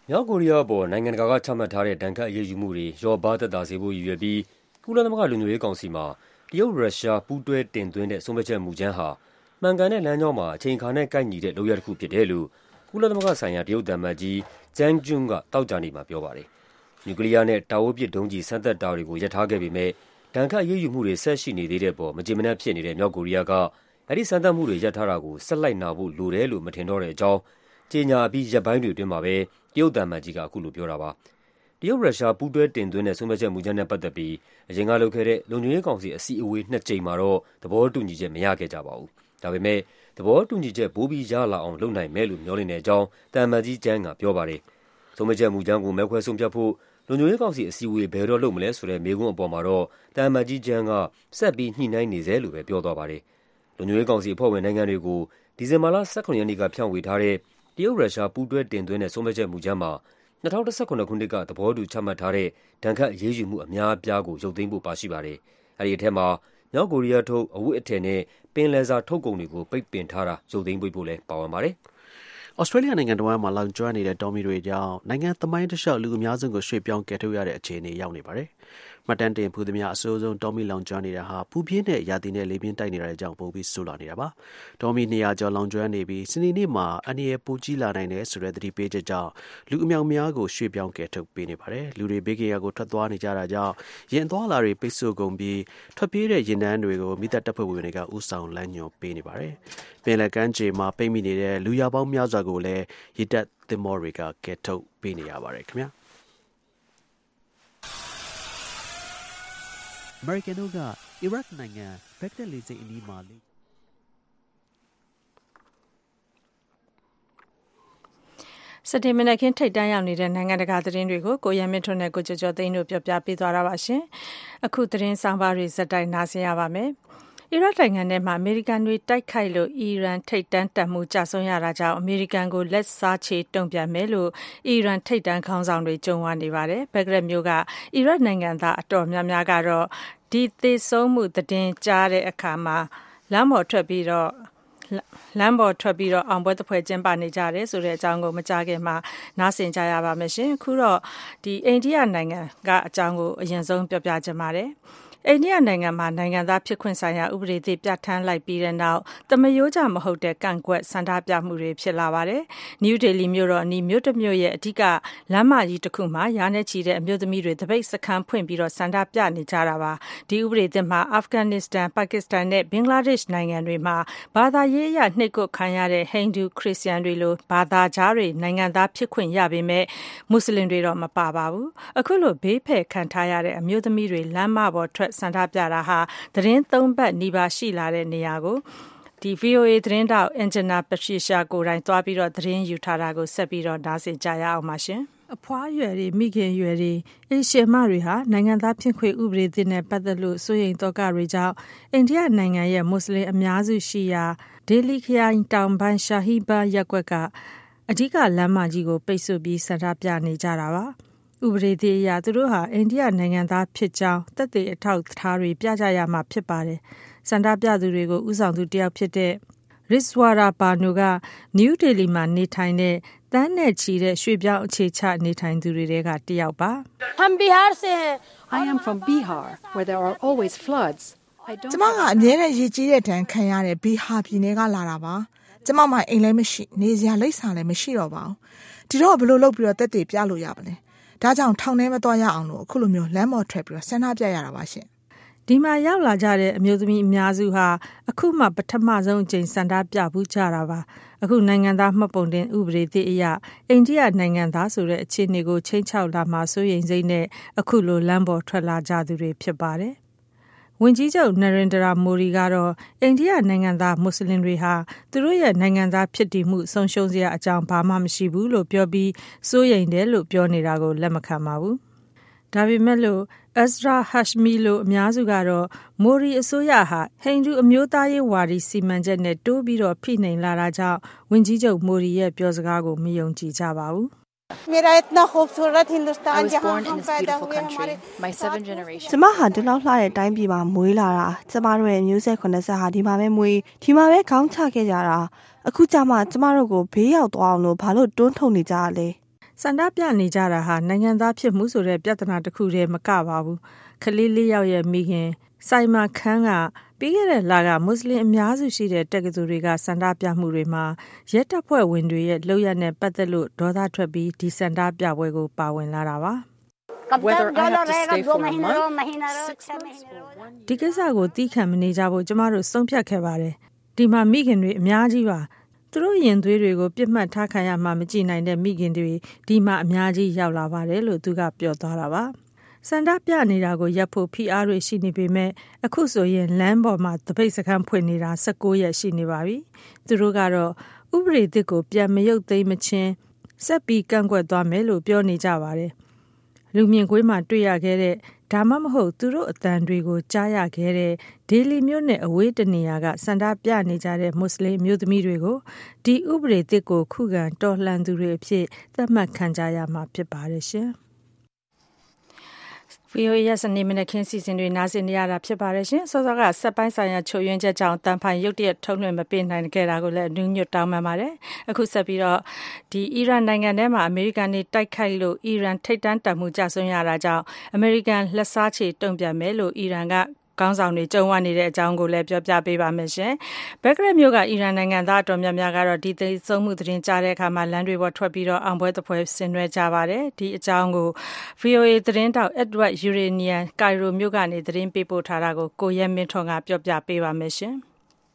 မြောက်ကိုရီးယားပေါ်နိုင်ငံတကာကချမှတ်ထားတဲ့ဒဏ်ခတ်အရေးယူမှုတွေလျော့ပါးသက်သာစေဖို့ရည်ရွယ်ပြီးကုလသမဂ္ဂလုံခြုံရေးကောင်စီမှာတရုတ်ရုရှားပူးတွဲတင်သွင်းတဲ့ဆုံးဖြတ်ချက်မူကြမ်းဟာမှန်ကန်တဲ့လမ်းကြောင်းမှာအချိန်အခါနဲ့ကိုက်ညီတဲ့လုပ်ရပ်တစ်ခုဖြစ်တယ်လို့ကုလသမဂ္ဂဆိုင်ရာတရုတ်သံအမတ်ကြီးဂျန်ဂျွန်းကတောက်ကြနေမှာပြောပါတယ်။နျူကလ িয়ার နဲ့တာဝေးပစ်ဒုံးကျည်စမ်းသပ်တာတွေကိုရပ်ထားခဲ့ပေမဲ့ဒဏ်ခတ်အရေးယူမှုတွေဆက်ရှိနေသေးတဲ့ပေါ်မကြေမနက်ဖြစ်နေတဲ့မြောက်ကိုရီးယားကအဲဒီစမ်းသပ်မှုတွေရပ်ထားတာကိုဆက်လိုက်နာဖို့လိုတယ်လို့မထင်တော့တဲ့အကြောင်းကြေညာပြီးရပ်ပိုင်းတွေအတွင်းမှာပဲတရုတ်သံအမတ်ကြီးကအခုလိုပြောတာပါ။တရုတ်ရုရှားပူးတွဲတင်သွင်းတဲ့ဆုံးဖြတ်ချက်မူကြမ်းနဲ့ပတ်သက်ပြီးအရင်ကလုပ်ခဲ့တဲ့လုံခြုံရေးကောင်စီအစည်းအဝေးနှစ်ကြိမ်မှာတော့သဘောတူညီချက်မရခဲ့ကြပါဘူး။ဒါပေမဲ့သဘောတူညီချက်ပိုပြီးရလာအောင်လုပ်နိုင်မယ်လို့မျှော်လင့်တဲ့အကြောင်းသံအမတ်ကြီးကျန်းကပြောပါတယ်။ဆုံးဖြတ်ချက်မူကြမ်းကိုမဲခွဲဆုံးဖြတ်ဖို့လုံခြုံရေးကောင်စီအစည်းအဝေးဘယ်တော့လုပ်မလဲဆိုတဲ့မေးခွန်းအပေါ်မှာတော့သံအမတ်ကြီးကျန်းကဆက်ပြီးညှိနှိုင်းနေဆဲလို့ပဲပြောသွားပါတယ်။လုံခြုံရေးကောင်စီအဖွဲ့ဝင်နိုင်ငံတွေကိုဒီဇင်ဘာလ၁၇ရက်နေ့ကဖြန့်ဝေထားတဲ့တရုတ်ရုရှားပူးတွဲတင်သွင်းတဲ့ဆုံးဖြတ်ချက်မူကြမ်းမှာ၂၀၁၇ခုနှစ်ကသဘောတူချမှတ်ထားတဲ့ဒဏ်ခတ်အရေးယူမှုအများအပြားကိုရုပ်သိမ်းဖို့ပါရှိပါတယ်။အဲဒီအထက်မှာမြောက်ကိုရီးယားထုတ်အဝတ်အထည်နဲ့ပင်လယ်စာထုတ်ကုန်တွေကိုပိတ်ပင်ထားတာရုပ်သိမ်းဖို့လည်းပါဝင်ပါတယ်။ဩစတြေးလျနိုင်ငံတော်မှာလောင်ကျွမ်းနေတဲ့တောမီတွေကြောင့်နိုင်ငံသမိုင်းတစ်လျှောက်လူအများဆုံးကိုရွှေ့ပြောင်းကယ်ထုတ်ရတဲ့အခြေအနေရောက်နေပါတယ်။မှတ်တမ်းတင်ဖူးသမျှအဆိုးဆုံးတောမီလောင်ကျွမ်းနေတာဟာပူပြင်းတဲ့ရာသီနဲ့လေပြင်းတိုက်နေတာကြောင့်ပိုပြီးဆိုးလာနေတာပါ။တောမီနှစ်ရာကျော်လောင်ကျွမ်းနေပြီးစနေနေ့မှာအန္တရာယ်ပိုကြီးလာနိုင်တယ်ဆိုတဲ့သတိပေးချက်ကြောင့်လူအမြောက်များကိုရွှေ့ပြောင်းကယ်ထုတ်ပေးနေပါတယ်။လူတွေဘေးကရာကိုထွက်သွားနေကြတာကြောင့်ရင်သွားလာတွေပိတ်ဆို့ကုန်ပြီးထွက်ပြေးတဲ့ရင်တန်းတွေကိုမိသက်တပ်ဖွဲ့ဝင်တွေကဥဆောင်လမ်းညွှန်ပေးနေပါတယ်။ပင်လယ်ကမ်းခြေမှာပိတ်မိနေတဲ့လူရပေါင်းများစွာကိုလည်းရေတပ်သင်္ဘောတွေကကယ်ထုတ်ပေးနေရပါတယ်ခင်ဗျာ။အမေရိကန်တို့ကအီရတ်နိုင်ငံဘက်ဂဒက်လေဆိပ်အနီးမှာလေစတေမနခင်ထိတ်တန်းရောက်နေတဲ့နိုင်ငံတကာသတင်းတွေကိုကိုရမင်းထွန်းနဲ့ကိုကျော်ကျော်သိန်းတို့ပြောပြပေးသွားတာပါရှင်။အခုသတင်းဆောင်ပါတွေဇက်တိုက်နားဆင်ရပါမယ်။အီရတ်နိုင်ငံထဲမှာအမေရိကန်တွေတိုက်ခိုက်လို့အီရန်ထိပ်တန်းတပ်မှုကြာဆုံးရတာကြောင့်အမေရိကန်ကိုလက်စားချေတုံ့ပြန်မယ်လို့အီရန်ထိပ်တန်းခေါင်းဆောင်တွေကြုံဝါနေပါတယ်။ဘက်ဂဒက်မြို့ကအီရတ်နိုင်ငံသားအတော်များများကတော့ဒီသေဆုံးမှုသတင်းကြားတဲ့အခါမှာလမ်းပေါ်ထွက်ပြီးတော့လမ်းပေါ်ထွက်ပြီးတော့အောင်ပွဲတစ်ဖွဲ့ကျင်းပနေကြတယ်ဆိုတဲ့အကြောင်းကိုမကြားခင်မှာနားဆင်ကြရပါမယ်ရှင်။အခုတော့ဒီအိန္ဒိယနိုင်ငံကအကြောင်းကိုအရင်ဆုံးပြောပြချင်ပါတယ်။အိန္ဒိယနိုင်ငံမှာနိုင်ငံသားဖြစ်ခွင့်ဆိုင်ရာဥပဒေသစ်ပြဋ္ဌာန်းလိုက်ပြီးတဲ့နောက်သမယိုးကျမဟုတ်တဲ့ကန့်ကွက်ဆန္ဒပြမှုတွေဖြစ်လာပါတယ်။ နယူးဒေလီမြို့တော်အနီးမြို့တစ်မြို့ရဲ့အဓိကလမ်းမကြီးတစ်ခုမှာရာနဲ့ချီတဲ့အမျိုးသမီးတွေတပိတ်စခန်းဖွင့်ပြီးတော့ဆန္ဒပြနေကြတာပါ။ဒီဥပဒေသစ်မှာအာဖဂန်နစ္စတန်၊ပါကစ္စတန်နဲ့ဘင်္ဂလားဒေ့ရှ်နိုင်ငံတွေမှာဘာသာရေးအရနှိပ်ကွပ်ခံရတဲ့ဟိန္ဒူခရစ်ယာန်တွေလိုဘာသာခြားတွေနိုင်ငံသားဖြစ်ခွင့်ရပေမဲ့မွတ်စလင်တွေတော့မပါပါဘူး။အခုလိုဘေးဖယ်ခံထားရတဲ့အမျိုးသမီးတွေလမ်းမပေါ်ထွက်ဆန္ဒပြတာဟာသတင်းသုံးပတ်နီးပါးရှိလာတဲ့နေရာကိုဒီ ဗွီအိုအေ သတင်းတောက်အင်ဂျင်နာပရှိရှာကိုယ်တိုင်သွားပြီးတော့သတင်းယူထားတာကိုဆက်ပြီးတော့နားဆင်ကြရအောင်ပါရှင်။အဖွားရွယ်တွေမိခင်ရွယ်တွေအေရှယ်မတွေဟာနိုင်ငံသားဖြစ်ခွင့်ဥပဒေသစ်နဲ့ပတ်သက်လို့စိုးရိမ်တော့ကတွေကြောင့်အိန္ဒိယနိုင်ငံရဲ့မွတ်စလင်အများစုရှိရာဒေလီခရိုင်တောင်ပိုင်းရှာဟီဘာရပ်ကွက်ကအဓိကလမ်းမကြီးကိုပိတ်ဆို့ပြီးဆန္ဒပြနေကြတာပါ။ဥပဒေသစ်အရသူတို့ဟာအိန္ဒိယနိုင်ငံသားဖြစ်ကြောင်းသက်သေအထောက်အထားတွေပြကြရမှာဖြစ်ပါတယ်။ဆန္ဒပြသူတွေကိုဥဆောင်သူတယောက်ဖြစ်တဲ့ Rizwara Banu ကနယူးဒေလီမှာနေထိုင်တဲ့တန်းနဲ့ချီတဲ့ရွှေ့ပြောင်းအခြေချနေထိုင်သူတွေထဲကတယောက်ပါ။ I am from Bihar where there are always floods. ကျမကအမြဲတမ်းရေကြီးတဲ့ဒဏ်ခံရတဲ့ဘီဟာပြည်နယ်ကလာတာပါ။ကျမမှအိမ်လည်းမရှိနေစရာလိပ်စာလည်းမရှိတော့ပါဘူး။ဒီတော့ဘယ်လိုလုပ်ပြီးတော့တက်တည်ပြလို့ရပါလဲ။ဒါကြောင့်ထောင်ထဲမသွားရအောင်လို့အခုလိုမျိုးလမ်းပေါ်ထွက်ပြီးတော့ဆန္ဒပြရတာပါရှင်။ဒီမှာရောက်လာကြတဲ့အမျိုးသမီးအများစုဟာအခုမှပထမဆုံးအကြိမ်ဆန္ဒပြဘူးကြတာပါ။အခုနိုင်ငံသားမှတ်ပုံတင်ဥပဒေသစ်အရအိန္ဒိယနိုင်ငံသားဆိုတဲ့အခြေအနေကိုချိန်ချောက်လာမှစိုးရိမ်စိတ်နဲ့အခုလိုလမ်းပေါ်ထွက်လာကြသူတွေဖြစ်ပါတယ်။ဝန်ကြီးချုပ်နရင်ဒရာမိုဒီကတော့အိန္ဒိယနိုင်ငံသားမွတ်စလင်တွေဟာသူတို့ရဲ့နိုင်ငံသားဖြစ်တည်မှုဆုံးရှုံးစရာအကြောင်းဘာမှမရှိဘူးလို့ပြောပြီးစိုးရိမ်တယ်လို့ပြောနေတာကိုလက်မခံပါဘူး။ဒါပေမဲ့လို့ Azra Hashmi လို့အများစုကတော့မိုဒီအစိုးရဟာဟိန္ဒူအမျိုးသားရေးဝါဒီစီမံချက်နဲ့တိုးပြီးတော့ဖိနှိပ်လာတာကြောင့်ဝန်ကြီးချုပ်မိုဒီရဲ့ပြောစကားကိုမယုံကြည်ကြပါဘူး။ I was born in this beautiful country. My seven generations. ကျမဟာဒီလောက်လှတဲ့အတိုင်းပြည်မှာမွေးလာတာကျမတို့ရဲ့မျိုးဆက်ခုနှစ်ဆက်ဟာဒီမှာပဲမွေးဒီမှာပဲခေါင်းချခဲ့ကြတာအခုကျမှကျမတို့ကိုဘေးရောက်သွားအောင်လို့ဘာလို့တွန်းထုတ်နေကြရလဲစဆန္ဒပြနေကြတာဟာနိုင်ငံသားဖြစ်မှုဆိုတဲ့ပြဿနာတစ်ခုတည်းမကပါဘူးကလေးလေးယောက်ရဲ့မိခင်ဆိုင်မာခန်းကပြီးခဲ့တဲ့လကမွတ်စလင်အများစုရှိတဲ့တက္ကသိုလ်တွေကဆန္ဒပြမှုတွေမှာရဲတပ်ဖွဲ့ဝင်တွေရဲ့လုပ်ရပ်နဲ့ပတ်သက်လို့ဒေါသထွက်ပြီးဒီဆန္ဒပြပွဲကိုပါဝင်လာတာပါဒီကိစ္စကိုတီးခံမနေကြဖို့ကျမတို့ဆုံးဖြတ်ခဲ့ပါတယ်ဒီမှာမိခင်တွေအများကြီးပါသူတို့ရင်သွေးတွေကိုပြစ်မှတ်ထားခံရမှမကြည့်နိုင်တဲ့မိခင်တွေဒီမှာအများကြီးရောက်လာပါတယ်လို့သူကပြောသွားတာပါစန္ဒပြနေတာကိုရပ်ဖို့ဖိအားတွေရှိနေပေမဲ့အခုဆိုရင်လမ်းပေါ်မှာတပိတ်စခန်းဖွင့်နေတာ၁၉ရက်ရှိနေပါပြီသူတို့ကတော့ဥပဒေသစ်ကိုပြန်မရုပ်သိမ်းမချင်းဆက်ပြီးကန့်ကွက်သွားမယ်လို့ပြောနေကြပါတယ်လူမြင်ကွင်းမှာတွေ့ရခဲ့တဲ့ဒါမှမဟုတ်သူတို့အတန်တွေကိုကြားရခဲ့တဲ့ဒေလီမြို့နဲ့အဝေးတနေရာကစန္ဒပြနေကြတဲ့မွတ်စလင်မျိုးသမီးတွေကိုဒီဥပဒေသစ်ကိုခုခံတော်လှန်သူတွေအဖြစ်သတ်မှတ်ခံကြရမှာဖြစ်ပါတယ်ရှင်ဗီအိုအေရဲ့စနေမနက်ခင်းစီစဉ်တွေနားဆင်နေရတာဖြစ်ပါတယ်ရှင်စောစောကစက်ပိုင်းဆိုင်ရာချုပ်ယွင်းချက်ကြောင့်တန်ဖိုင်ရုတ်တရက်ထုတ်လွှင့်မပေးနိုင်ခဲ့တာကိုလည်းအနူးညွတ်တောင်းပန်ပါတယ်အခုဆက်ပြီးတော့ဒီအီရန်နိုင်ငံထဲမှာအမေရိကန်တွေတိုက်ခိုက်လို့အီရန်ထိပ်တန်းတပ်မှုကြဆုံးရတာကြောင့်အမေရိကန်လက်စားချေတုံ့ပြန်မယ်လို့အီရန်ကကောင်းဆောင်တွေကြုံဝနေတဲ့အကြောင်းကိုလည်းပြောပြပေးပါမယ်ရှင်ဘက်ကရက်မြို့ကအီရန်နိုင်ငံသားအတော်များများကတော့ဒီသေဆုံးမှုသတင်းကြားတဲ့အခါမှာလမ်းတွေပေါ်ထွက်ပြီးတော့အောင်ပွဲတစ်ပွဲဆင်နွှဲကြပါတယ်ဒီအကြောင်းကို ဗီအိုအေ သတင်းတောက် Edward Uranian ကိုင်ရိုမြို့ကနေသတင်းပေးပို့ထားတာကိုကိုရဲမင်းထွန်းကပြောပြပေးပါမယ်ရှင်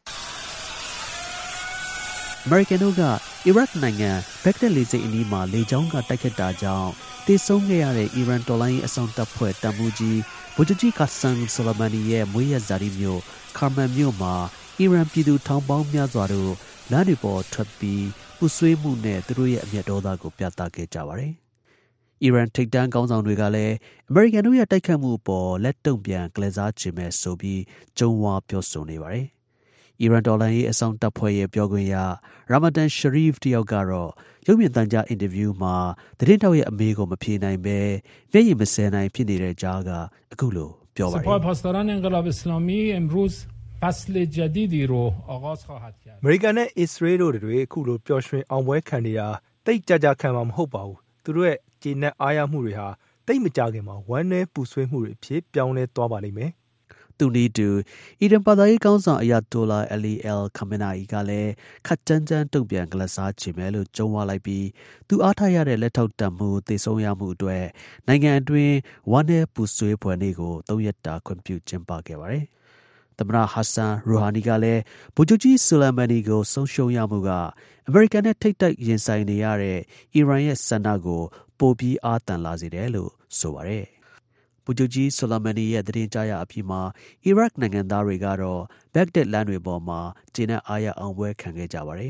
အမေရိကန်တို့ကအီရတ်နိုင်ငံဘက်ဂဒက်လေဆိပ်အနီးမှာလေကြောင်းကတိုက်ခတ်တာကြောင့်သေဆုံးခဲ့ရတဲ့အီရန်တော်လိုင်းအဆောင်တပ်ဖွဲ့တပ်မှူးကြီးဗိုလ်ချုပ်ကြီး Qasem Soleimani ရဲ့မွေးရဇာတိမြို့ကာမန်မြို့မှာအီရန်ပြည်သူထောင်ပေါင်းများစွာတို့လမ်းတွေပေါ်ထွက်ပြီးပူဆွေးမှုနဲ့သူတို့ရဲ့အမျက်ဒေါသကိုပြသခဲ့ကြပါတယ်။အီရန်ထိပ်တန်းခေါင်းဆောင်တွေကလည်းအမေရိကန်တို့ရဲ့တိုက်ခတ်မှုအပေါ်လက်တုံ့ပြန်ကလဲစားခြင်းပဲဆိုပြီးကြုံဝါပြောဆိုနေပါတယ်။အီရန်တော်လိုင်းရဲ့အဆောင်တပ်ဖွဲ့ရဲ့ပြောခွင့်ရရာမာဒန်ရှရီဖ်တယောက်ကတော့ရုပ်မြင်သံကြားအင်တာဗျူးမှာသတင်းတောက်ရဲ့အမေကိုမဖြေနိုင်ပဲမျက်ရည်မစဲနိုင်ဖြစ်နေတဲ့ကြားကအခုလိုပြောပါတယ်။ سپاه انقلاب اسلامی امروز فصل جدیدی رو آغاز خواهد کرد အမေရိကန်နဲ့အစ္စရေးတို့တွေအခုလိုပျော်ရွှင်အောင်ပွဲခံနေတာတိတ်ကြကြခံမှာမဟုတ်ပါဘူးသူတို့ရဲ့ကျေနပ်အားရမှုတွေဟာတိတ်မကြခင်မှာဝမ်းနည်းပူဆွေးမှုတွေအဖြစ်ပြောင်းလဲသွားပါလိမ့်မယ်သူနီးတူအီရန်ဘာသာရေးကောင်းဆောင်အယာတိုလာအလီအယ်ခမနာအီကလည်းခတ်ကြမ်းကြမ်းတုံ့ပြန်ကလစားချင်မယ်လို့ကြုံဝါလိုက်ပြီးသူအားထားရတဲ့လက်ထောက်တပ်မှုသေဆုံးရမှုအတွက်နိုင်ငံအတွင်းဝမ်းနည်းပူဆွေးပွဲနေ့ကိုသုံးရက်တာခွင့်ပြုကျင်းပခဲ့ပါတယ်။သမ္မတဟဆန်ရူဟာနီကလည်းဗိုလ်ချုပ်ကြီးဆူလိုင်မန်နီကိုဆုံးရှုံးရမှုကအမေရိကန်နဲ့ထိပ်တိုက်ရင်ဆိုင်နေရတဲ့အီရန်ရဲ့ဆန္ဒကိုပိုပြီးအားတန်လာစေတယ်လို့ဆိုပါတယ်။ဗိုလ်ချုပ်ကြီးဆူလိုင်မန်နီရဲ့သတင်းကြားရအပြီးမှာအီရတ်နိုင်ငံသားတွေကတော့ဘက်ဂဒက်လမ်းတွေပေါ်မှာကျေနပ်အားရအောင်ပွဲခံခဲ့ကြပါတယ်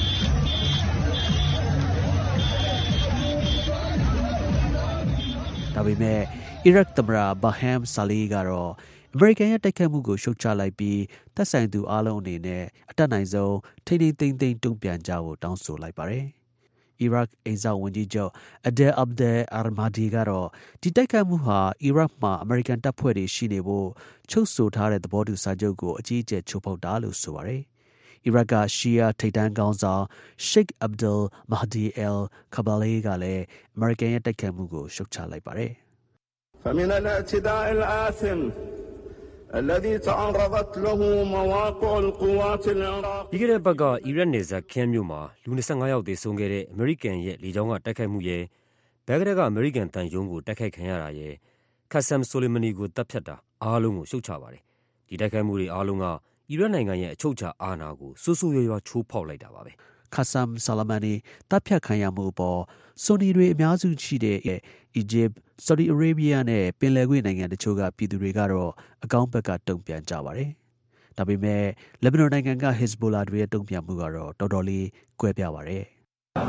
။ဒါပေမဲ့အီရတ်သမ္မတဘာဟမ်ဆာလီကတော့အမေရိကန်ရဲ့တိုက်ခိုက်မှုကိုရှုတ်ချလိုက်ပြီးသက်ဆိုင်သူအားလုံးအနေနဲ့အတတ်နိုင်ဆုံးထိန်းသိမ်းသိမ်းတုံ့ပြန်ကြဖို့တောင်းဆိုလိုက်ပါတယ်။အီရတ်အိမ်စောင့်ဝန်ကြီးချုပ်အဒယ်အဘ်ဒယ်အာမာဒီကတော့ဒီတိုက်ခိုက်မှုဟာအီရတ်မှာအမေရိကန်တပ်ဖွဲ့တွေရှိနေဖို့ချုပ်ဆိုထားတဲ့သဘောတူစာချုပ်ကိုအကြီးအကျယ်ချိုးဖောက်တာလို့ဆိုပါတယ်။အီရတ်ကရှီယာထိပ်တန်းခေါင်းဆောင်ရှိတ်အဘ်ဒယ်မာဒီအယ်ခဘာလီကလည်းအမေရိကန်ရဲ့တိုက်ခိုက်မှုကိုရှုတ်ချလိုက်ပါတယ်။ فمن الاعتداء الآثم الذي تعرضت له مواقع القوات العراقية ဒီကနေ့ဘက်ကအီရတ်နယ်စပ်ခင်းမြို့မှာလူ၂၅ယောက်သေဆုံးခဲ့တဲ့အမေရိကန်ရဲ့လေကြောင်းကတိုက်ခိုက်မှုရဲ့ဘက်ဂဒက်ကအမေရိကန်တန်ယုံကိုတိုက်ခိုက်ခံရတာရဲ့ခတ်ဆမ်ဆိုလီမနီကိုတပ်ဖြတ်တာအားလုံးကိုရှုတ်ချပါတယ်ဒီတိုက်ခိုက်မှုတွေအားလုံးကအီရတ်နိုင်ငံရဲ့အချုပ်အခြာအာဏာကိုဆူဆူရွရွချိုးဖောက်လိုက်တာပါပဲခတ်ဆမ်ဆာလမနီတပ်ဖြတ်ခံရမှုအပေါ်ဆိုနီတွေအများစုရှိတဲ့အီဂျစ်ဆော်ဒီအာရေဗျနဲ့ပင်လယ်ကွေ့နိုင်ငံတချို့ကပြည်သူတွေကတော့အကောင်းဘက်ကတုံ့ပြန်ကြပါတယ်။ဒါပေမဲ့လက်ဘနွန်နိုင်ငံကဟစ်ဇ်ဘိုလာတွေရဲ့တုံ့ပြန်မှုကတော့တော်တော်လေးကွဲပြားပါတယ်။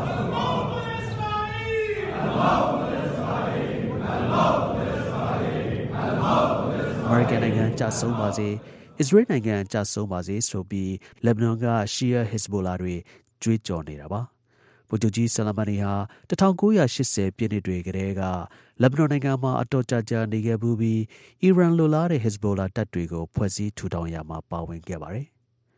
အမေရိကန်နိုင်ငံကြာဆုံးပါစေအစ္စရေးနိုင်ငံကြာဆုံးပါစေဆိုပြီးလက်ဘနွန်ကရှီယာဟစ်ဇ်ဘိုလာတွေကြွေးကြော်နေတာပါဗိုလ်ချုပ်ကြီးဆလာမနီဟာ၁၉၈၀ပြည့်နှစ်တွေကတည်းကလက်ဘနွန်နိုင်ငံမှာအတော်ကြာကြာနေခဲ့ဘူးပြီးအီရန်လိုလားတဲ့ဟစ်ဇ်ဘိုလာတပ်တွေကိုဖွဲ့စည်းထူထောင်ရာမှာပါဝင်ခဲ့ပါတယ်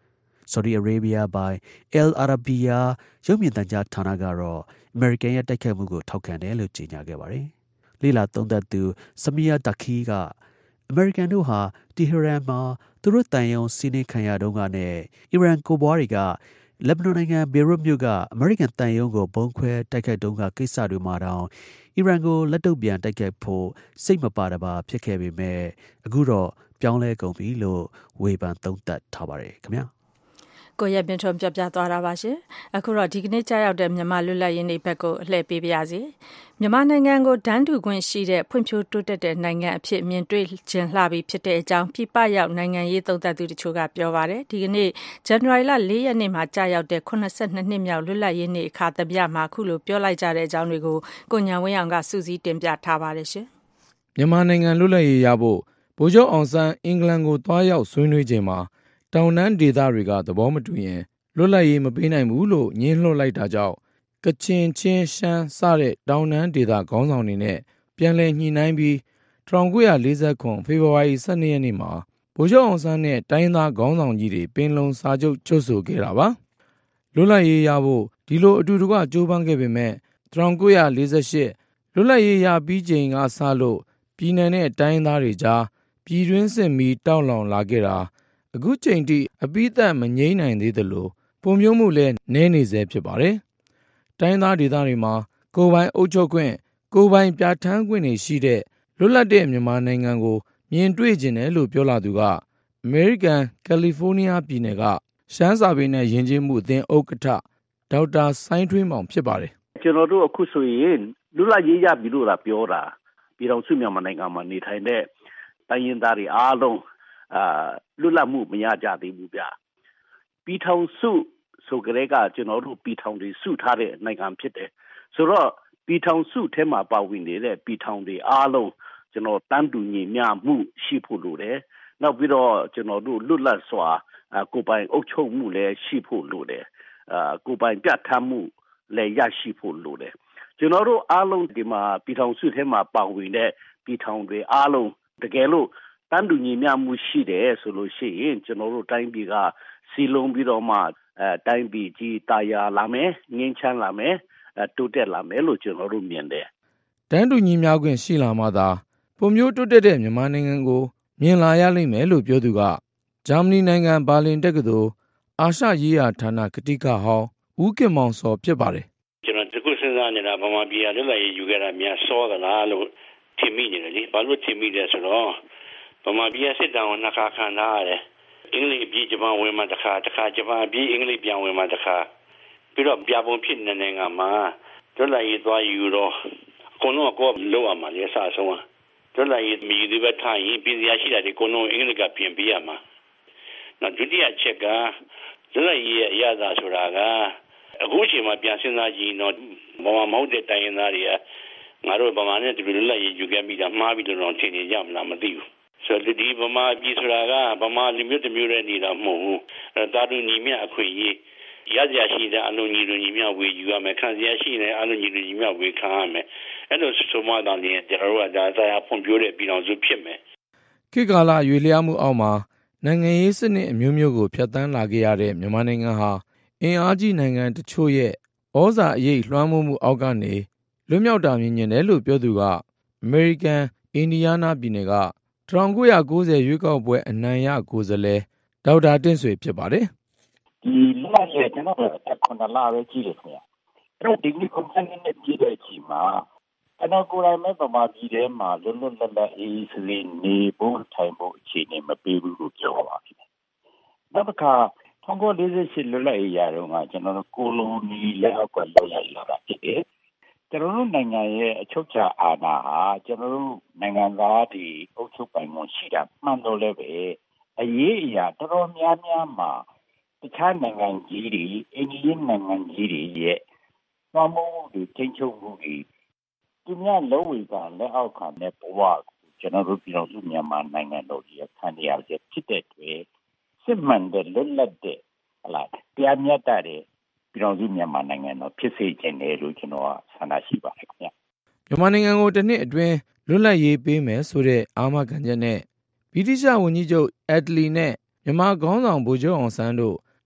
Saudi Arabia by El Arabiya ရုပ်မြင်သံကြားဌာနကတော့ American ရဲ့တိုက်ခိုက်မှုကိုထောက်ခံတယ်လို့ကြေညာခဲ့ပါတယ်။လေလာသုံးသပ်သူ Samia Taki က American တို့ဟာ Tehran မှာသူတို့တန်ယုံစီးနှင်းခံရတုန်းကနဲ့ Iran ကိုပွားတွေကလက်ဘနွန်နိုင်ငံဘေရွတ်မြို့ကအမေရိကန်တန်ယုံကိုဘုံခွဲတိုက်ခိုက်တုန်းကကိစ္စတွေမှာတောင်အီရန်ကိုလက်တုပ်ပြန်တိုက်ခိုက်ဖို့စိတ်မပါတပါဖြစ်ခဲ့ပေမဲ့အခုတော့ပြောင်းလဲကုန်ပြီလို့ဝေဖန်သုံးသပ်ထားပါတယ်ခင်ဗျာကိုရပြင်ထုံပြပြသွားတာပါရှင်အခုတော့ဒီကနေ့ကြာရောက်တဲ့မြန်မာလွတ်လပ်ရေးနေ့ဘက်ကိုအလှည့်ပေးပါရစေမြန်မာနိုင်ငံကိုဒန်းတူခွင့်ရှိတဲ့ဖွံ့ဖြိုးတိုးတက်တဲ့နိုင်ငံအဖြစ်မြင်တွေ့ခြင်းလှပြီးဖြစ်တဲ့အကြောင်းပြပရောက်နိုင်ငံရေးသုံးသပ်သူတချို့ကပြောပါတယ်ဒီကနေ့ဇန်နဝါရီလ၄ရက်နေ့မှာကြာရောက်တဲ့eighty-twoနှစ်မြောက်လွတ်လပ်ရေးနေ့အခါသမယမှာခုလိုပြောလိုက်ကြတဲ့အကြောင်းတွေကိုကိုညာဝင်းအောင်ကစူးစီးတင်ပြထားပါတယ်ရှင်မြန်မာနိုင်ငံလွတ်လပ်ရေးရဖို့ဗိုလ်ချုပ်အောင်ဆန်းအင်္ဂလန်ကိုသွားရောက်ဆွေးနွေးချိန်မှာတောင်တန်းဒေသတွေကသဘောမတူရင်လွတ်လပ်ရေးမပေးနိုင်ဘူးလို့ညှင်းလွှတ်လိုက်တာကြောင့်ကချင်ချင်းရှမ်းစတဲ့တောင်တန်းဒေသခေါင်းဆောင်တွေနဲ့ပြန်လည်ညှိနှိုင်းပြီးnineteen fortyဖေဖော်ဝါရီtwelveရက်နေ့မှာဗိုလ်ချုပ်အောင်ဆန်းနဲ့တိုင်းသားခေါင်းဆောင်ကြီးတွေပင်လုံစာချုပ်ချုပ်ဆိုခဲ့တာပါလွတ်လပ်ရေးရဖို့ဒီလိုအတူတကွကြိုးပမ်းခဲ့ပေမဲ့nineteen forty-eightလွတ်လပ်ရေးရပြီးချိန်ကစလို့ပြည်내နဲ့တိုင်းသားတွေကြားပြည်တွင်းစစ်မီးတောက်လောင်လာခဲ့တာအခုချိန်ထိအပိသက်မငြိမ်းနိုင်သေးသလိုပုံမျိုးမှုလည်းနည်းနေစေဖြစ်ပါတယ်။တိုင်းသားဒေသတွေမှာကိုယ်ပိုင်အုပ်ချုပ်ခွင့်ကိုယ်ပိုင်ပြဋ္ဌာန်းခွင့်တွေရှိတဲ့လွတ်လပ်တဲ့မြန်မာနိုင်ငံကိုမြင်တွေ့ကျင်တယ်လို့ပြောလာသူကအမေရိကန်ကယ်လီဖိုးနီးယားပြည်နယ်ကရှမ်းစာပေနဲ့ယဉ်ကျေးမှုအသင်းဥက္ကဋ္ဌဒေါက်တာစိုင်းထွေးမောင်ဖြစ်ပါတယ်။ကျွန်တော်တို့အခုဆိုရင်လွတ်လပ်ရေးရပြီလို့သာပြောတာပြည်တော်စုမြန်မာနိုင်ငံမှာနေထိုင်တဲ့တိုင်းရင်းသားတွေအားလုံးအာလွတ်လပ်မှုမရကြသေးဘူးဗျပြည်ထောင်စုဆိုကြတဲ့ကကျွန်တော်တို့ပြည်ထောင်တွေစုထားတဲ့နိုင်ငံဖြစ်တယ်ဆိုတော့ပြည်ထောင်စုထဲမှာပါဝင်နေတဲ့ပြည်ထောင်တွေအားလုံးကျွန်တော်တန်းတူညီမျှမှုရှိဖို့လိုတယ်နောက်ပြီးတော့ကျွန်တော်တို့လွတ်လပ်စွာကိုယ်ပိုင်အုပ်ချုပ်မှုလည်းရှိဖို့လိုတယ်အာကိုယ်ပိုင်ပြဋ္ဌာန်းမှုလည်းရရှိဖို့လိုတယ်ကျွန်တော်တို့အားလုံးဒီမှာပြည်ထောင်စုထဲမှာပါဝင်တဲ့ပြည်ထောင်တွေအားလုံးတကယ်လို့တန်းတူညီမျှမှုရှိတယ်ဆိုလို့ရှိရင်ကျွန်တော်တို့တိုင်းပြည်ကစီလုံးပြီးတော့မှအဲတိုင်းပြည်ကြီးတာယာလာမယ်ငင်းချမ်းလာမယ်အဲတိုးတက်လာမယ်လို့ကျွန်တော်တို့မြင်တယ်တန်းတူညီမျှခွင့်ရှိလာမှသာပုံမျိုးတိုးတက်တဲ့မြန်မာနိုင်ငံကိုမြင်လာရလိမ့်မယ်လို့ပြောသူကဂျာမနီနိုင်ငံဘာလင်တက္ကသိုလ်အာရှရေးရာဌာနကတိကဟောင်းဦးကင်မောင်စောဖြစ်ပါတယ်ကျွန်တော်တခုစဉ်းစားနေတာဗမာပြည်ကလွတ်လပ်ရေးယူခဲ့တာများစောသလားလို့ထင်မိနေတယ်လေဘာလို့ထင်မိလဲဆိုတော့ဗမာပြည်စစ်တောင်နှစ်ခါခံထားရတယ်အင်္ဂလိပ်ပြည်ဂျပန်ဝင်မှတစ်ခါတစ်ခါဂျပန်ပြည်အင်္ဂလိပ်ပြန်ဝင်မှတစ်ခါပြီးတော့ပြပုံဖြစ်နေနိုင်ငံမှာလွတ်လပ်ရေးသွားယူတော့အကုန်လုံးကောလောက်ရမှာလေအစားဆုံးလွတ်လပ်ရေးမြည်ဒီဘက်ထိုင်ပြည်စရာရှိတာဒီအကုန်လုံးအင်္ဂလိပ်ကပြင်ပေးရမှာနောက်ဒုတိယချက်ကလွတ်လပ်ရေးရဲ့အရသာဆိုတာကအခုချိန်မှာပြန်စဉ်းစားကြည့်တော့ဗမာမဟုတ်တဲ့တိုင်းရင်းသားတွေကငါတို့ဗမာနဲ့ဒီလိုလက်ရည်ယူခဲ့မိတာမှားပြီးတော့ထင်နေကြမလားမသိဘူးဆိုတော့ဒီဗမာပြည်ဆိုတာကဗမာလူမျိုးတစ်မျိုးတည်းနေတာမဟုတ်ဘူးအဲတာတူညီမျှအခွင့်အရေးရကြရှိတဲ့အလုံးညီလူညီမျှဝေယူရမယ်ခံစရာရှိတဲ့အလုံးညီလူညီမျှဝေခံရမယ်အဲ့လိုဆိုမှတော့ဒီကျွန်တော်တို့ကဒါတရားဖွံ့ဖြိုးတဲ့ပြည်တော်စုဖြစ်မယ်ခေတ်ကာလရွေလျားမှုအောက်မှာနိုင်ငံရေးစနစ်အမျိုးမျိုးကိုဖျက်ဆီးလာခဲ့ရတဲ့မြန်မာနိုင်ငံဟာအင်အားကြီးနိုင်ငံတချို့ရဲ့ဩဇာအရေးလွှမ်းမိုးမှုအောက်ကနေလွတ်မြောက်တာမြင်ကျင်တယ်လို့ပြောသူကအမေရိကန်အင်ဒီယားနားပြည်နယ်ကnineteen ninetyရွေးကောက်ပွဲအနိုင်ရကိုယ်စားလှယ်ဒေါက်တာတင့်ဆွေဖြစ်ပါတယ်ဒီလက်ရကျွန်တော်တို့အခွန်လာပဲကြည့်လို့ခင်ဗျာအဲ့တော့ဒီကွန်ဆန်နဲ့ကြည့်တဲ့အချိန်မှာအနောက်ကိုယ်တိုင်မဲ့ဗမာပြည်ထဲမှာလွတ်လွတ်လပ်လပ်အေးစေးနေဖို့ထိုင်ဖို့အခြေအနေမပေးဘူးလို့ပြောပါပြီနောက်တစ်ခါnineteen forty-eightလွတ်လပ်ရေးရတော့ကကျွန်တော်တို့ကိုလိုနီလက်အောက်ကလွတ်လပ်လာတာဖြစ်တယ်ကျွန်တော်တို့နိုင်ငံရဲ့အချုပ်အခြာအာဏာဟာကျွန်တော်တို့နိုင်ငံသားတွေအုပ်ချုပ်ပိုင်ခွင့်ရှိတာမှန်တော့လည်းပဲအရေးအရာတော်တော်များများမှာတခြားနိုင်ငံကြီးတွေအိန္ဒိယနိုင်ငံကြီးတွေရဲ့သွမ်းမှုတွေချင်းချုပ်မှုတွေသူများလုံးဝကလက်အောက်ခံတဲ့ဘဝကိုကျွန်တော်တို့ပြည်တော်စုမြန်မာနိုင်ငံတော်ကြီးခံရရဖြစ်တဲ့တွေစစ်မှန်တဲ့လွတ်လပ်တဲ့ဟလာတရားမျှတတဲ့ပြည်တော်စုမြန်မာနိုင်ငံတော်ဖြစ်စေချင်တယ်လို့ကျွန်တော်ဆန္ဒရှိပါတယ်ခင်ဗျမြန်မာနိုင်ငံကိုတစ်နှစ်အတွင်းလွတ်လပ်ရေးပေးမယ်ဆိုတဲ့အာမခံချက်နဲ့ဗြိတိရှဝန်ကြီးချုပ်အက်ဒလီနဲ့မြန်မာခေါင်းဆောင်ဗိုလ်ချုပ်အောင်ဆန်းတို့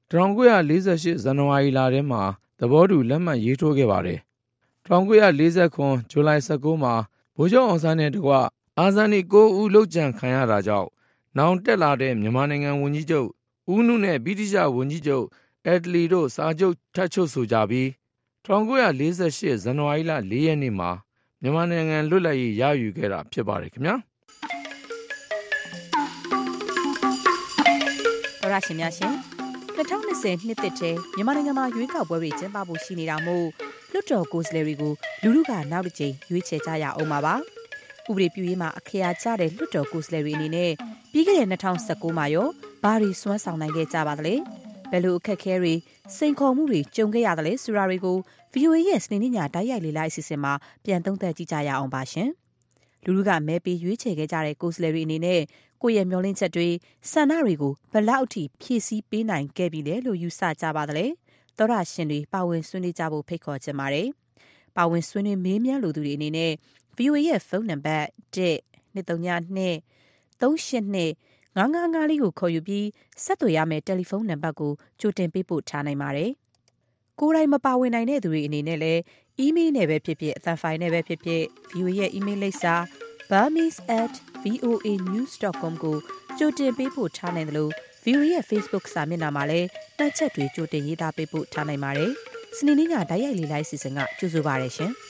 ၁၉၄၈ဇန်နဝါရီလထဲမှာသဘောတူလက်မှတ်ရေးထိုးခဲ့ပါတယ်။၁၉၄၇ဇူလိုင်၁၉မှာဗိုလ်ချုပ်အောင်ဆန်းနဲ့တကွအာဇာနည်၉ဦးလုပ်ကြံခံရတာကြောင့်နောင်တက်လာတဲ့မြန်မာနိုင်ငံဝန်ကြီးချုပ်ဦးနုနဲ့ဗြိတိရှဝန်ကြီးချုပ်အက်ဒလီတို့စာချုပ်ထပ်ချုပ်ဆိုကြပြီး၁၉၄၈ဇန်နဝါရီလ၄ရက်နေ့မှာမြန်မာနိုင်ငံလွတ်လပ်ရေးရယူခဲ့တာဖြစ်ပါတယ်ခင်ဗျာတော်ရရှင်များရှင်၂၀၂၀နှစ်သစ်ထဲမြန်မာနိုင်ငံမှာရွေးကောက်ပွဲတွေကျင်းပဖို့ရှိနေတာမို့လွှတ်တော်ကိုယ်စားလှယ်တွေကိုလူထုကနောက်တစ်ကြိမ်ရွေးချယ်ကြရအောင်ပါပါဥပဒေပြုရေးမှာအခရာကျတဲ့လွှတ်တော်ကိုယ်စားလှယ်တွေအနေနဲ့ပြီးခဲ့တဲ့၂၀၁၉မှာရောဘာတွေစွမ်းဆောင်နိုင်ခဲ့ကြပါသလဲဘယ်လိုအခက်အခဲတွေစိန်ခေါ်မှုတွေကြုံခဲ့ရသလဲဆိုတာတွေကို ဗီအိုအေ ရဲ့စနေနေ့ညတိုက်ရိုက်လေ့လာအစီအစဉ်မှာပြန်သုံးသပ်ကြည့်ကြရအောင်ပါရှင်လူထုကမဲပေးရွေးချယ်ခဲ့ကြတဲ့ကိုယ်စားလှယ်တွေအနေနဲ့ကိုယ့်ရဲ့မျှော်လင့်ချက်တွေဆန္ဒတွေကိုဘယ်လောက်အထိဖြည့်ဆည်းပေးနိုင်ခဲ့ပြီလဲလို့ယူဆကြပါသလဲသောရရှင်တွေပါဝင်ဆွေးနွေးကြဖို့ဖိတ်ခေါ်ချင်ပါတယ်ပါဝင်ဆွေးနွေးမေးမြန်းလိုသူတွေအနေနဲ့ ဗီအိုအေ ရဲ့ဖုန်းနံပါတ်၁ ၂၃၂ ၃၈၂ ၅၅၅လေးကိုခေါ်ယူပြီးဆက်သွယ်ရမယ့်တယ်လီဖုန်းနံပါတ်ကိုကြိုတင်ပေးပို့ထားနိုင်ပါတယ်ကိုယ်တိုင်မပါဝင်နိုင်တဲ့သူတွေအနေနဲ့လည်းအီးမေးလ်နဲ့ပဲဖြစ်ဖြစ်အသံဖိုင်နဲ့ပဲဖြစ်ဖြစ် ဗီအိုအေ ရဲ့အီးမေးလ်လိပ်စာ burmese at voa news dot com ကိုကြိုတင်ပေးပို့ထားနိုင်တယ်လို့ ဗီအိုအေ ရဲ့ Facebook စာမျက်နှာမှာလည်းနှက်ချက်တွေကြိုတင်ရေးသားပေးပို့ထားနိုင်ပါတယ်။စနေနေ့ကတိုက်ရိုက်လေ့လာစီစဉ်ကကြိုဆိုပါရရှင်။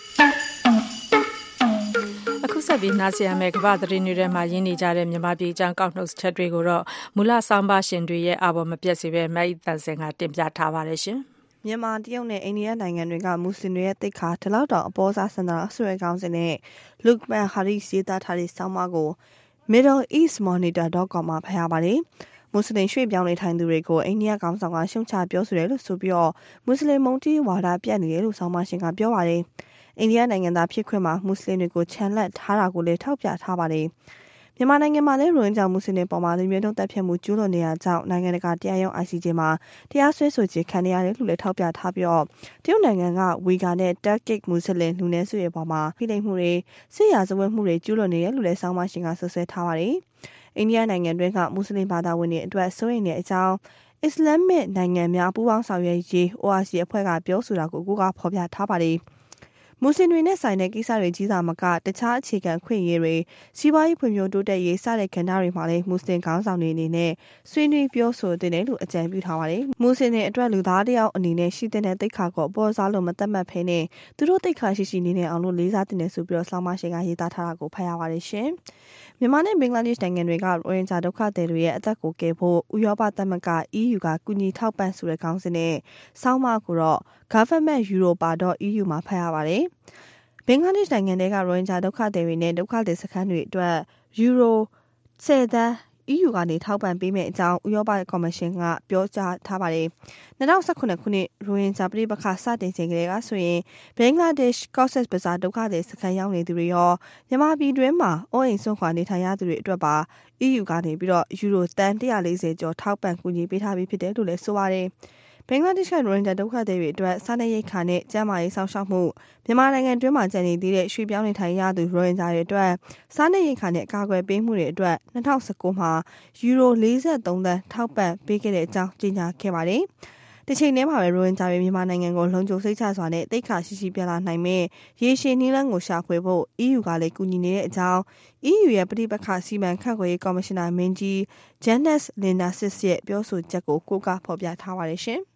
အခုဆက်ပြီးနားဆင်ရမယ့်ကမ္ဘာသတင်းတွေထဲမှာရင်းနေကြတဲ့မြန်မာပြည်အကြောင်းကောက်နှုတ်ချက်တွေကိုတော့မူလဆောင်းပါရှင်တွေရဲ့အာဘော်မပြတ်စေပဲမိုက်တန်စင်ကတင်ပြထားပါရရှင်။မြန်မာတရုတ်နဲ့အိန္ဒိယနိုင်ငံတွေကမွတ်စလင်တွေရဲ့တိတ်ခါဒီလောက်တောင်အပေါ်စားဆန္ဒဆွဲကောင်းစင်နဲ့ Lukman Haris ရေးသားထားတဲ့ဆောင်းပါးကို middle east monitor dot com မှာဖတ်ရပါတယ်။မွတ်စလင်ရွှေ့ပြောင်းနေထိုင်သူတွေကိုအိန္ဒိယကောင်ဆောင်ကရှုံချပြောဆိုတယ်လို့ဆိုပြီးတော့မွတ်စလင်မုန်တီဝါဒပြတ်နေတယ်လို့ဆောင်းပါရှင်ကပြောပါတယ်။အိန္ဒိယနိုင်ငံသားဖြစ်ခွင့်မှာမွတ်စလင်တွေကိုချန်လက်ထားတာကိုလည်းထောက်ပြထားပါတယ်။မြန်မာနိုင်ငံမှာလည်းရိုဟင်ဂျာမွတ်စလင်ပေါ်မှာလူမျိုးတုံးတပ်ဖြတ်မှုကျူးလွန်နေရကြောင်းနိုင်ငံတကာတရားရုံး I C J မှာတရားစွဲဆိုခြင်းခံရတဲ့လူလည်းထောက်ပြထားပြီးတော့တရုတ်နိုင်ငံကဝီဂါနဲ့တက်ကစ်မွတ်စလင်လူနည်းစုရဲ့ပေါ်မှာဖိနှိပ်မှုတွေစစ်ရာဇဝတ်မှုတွေကျူးလွန်နေတယ်လို့လည်းဆောင်းပါရှင်ကဆွဆွဲထားပါတယ်။အိန္ဒိယနိုင်ငံတွင်းကမွတ်စလင်ဘာသာဝင်တွေအတွက်စိုးရိမ်တဲ့အကြောင်းအစ္စလာမစ်နိုင်ငံများပူးပေါင်းဆောင်ရွက်ရေး O I C အဖွဲ့ကပြောဆိုတာကိုကိုကဖော်ပြထားပါတယ်။မွတ်စလင်တွေနဲ့ဆိုင်တဲ့ကိစ္စတွေကြီးစာမကတခြားအခြေခံခွင့်ရေးတွေစီးပွားရေးဖွံ့ဖြိုးတိုးတက်ရေးစတဲ့ကဏ္ဍတွေမှာလည်းမွတ်စလင်ခေါင်းဆောင်တွေအနေနဲ့ဆွေးနွေးပြောဆိုတဲ့တယ်လို့အကြံပြုထားပါတယ်။မွတ်စလင်တွေအတွက်လူသားတယောက်အနေနဲ့ရှိတဲ့တိတ်ခါကိုပေါ်စားလို့မတတ်မှတ်ဖဲနဲ့သူတို့တိတ်ခါရှိရှိနေနေအောင်လို့လေးစားတင်နေဆိုပြီးတော့ဆောင်းပါရှင်ကရေးသားထားတာကိုဖတ်ရပါတယ်ရှင်။မြန်မာနဲ့ဘင်္ဂလားဒေ့ရှ်နိုင်ငံတွေကရိုဟင်ဂျာဒုက္ခသည်တွေရဲ့အသက်ကိုကယ်ဖို့ဥရောပသမဂ္ဂ E U ကကူညီထောက်ပံ့ဆိုတဲ့ခေါင်းစဉ်နဲ့ဆောင်းပါကိုတော့ government europa dot e u မှာဖတ်ရပါတယ်။ဘင်္ဂလားဒေ့ရှ်နိုင်ငံတွေကရိုဟင်ဂျာဒုက္ခသည်တွေနဲ့ဒုက္ခသည်စခန်းတွေအတွက်ယူရိုဆယ်သန်း E U ကနေထောက်ပံ့ပေးမယ့်အကြောင်းဥရောပကော်မရှင်ကပြောကြားထားပါတယ်။၂၀၁၇ခုနှစ်ရိုဟင်ဂျာပြည်ပခါစတင်ချိန်ကလေးကဆိုရင်ဘင်္ဂလားဒေ့ရှ် Cox's Bazar ဒုက္ခသည်စခန်းရောက်နေသူတွေရောမြန်မာပြည်တွင်းမှာအိုးအိမ်ဆွန့်ခွာနေထိုင်ရသူတွေအတွက်ပါ E U ကနေပြီးတော့ယူရိုတန်one hundred fortyကျော်ထောက်ပံ့ကူညီပေးထားပြီးဖြစ်တယ်လို့လည်းဆိုပါတယ်။ဘင်္ဂလားဒေ့ရှ်ရိုဟင်ဂျာဒုက္ခသည်တွေအတွက်စားနပ်ရိက္ခာနဲ့ကျန်းမာရေးဆောင်ရှောက်မှုမြန်မာနိုင်ငံတွင်းမှာကျန်နေသေးတဲ့ရွှေ့ပြောင်းနေထိုင်ရသူရိုဟင်ဂျာတွေအတွက်စားနပ်ရိက္ခာနဲ့ကာကွယ်ပေးမှုတွေအတွက်၂၀၁၉မှာယူရို၄၃သန်းထောက်ပံ့ပေးခဲ့တဲ့အကြောင်းကြေညာခဲ့ပါတယ်။ဒီချိန်ထဲမှာပဲရိုဟင်ဂျာတွေမြန်မာနိုင်ငံကိုလုံခြုံစိတ်ချစွာနဲ့တိတ်ခါရှိရှိပြန်လာနိုင်မဲ့ရေရှည်နည်းလမ်းကိုရှာဖွေဖို့ E U ကလည်းကူညီနေတဲ့အကြောင်း E U ရဲ့ပြည်ပခါစီမံခန့်ခွဲရေးကော်မရှင်နာမင်းကြီး Janice Linarcis ရဲ့ပြောဆိုချက်ကိုကိုးကားဖော်ပြထားပါတယ်ရှင်။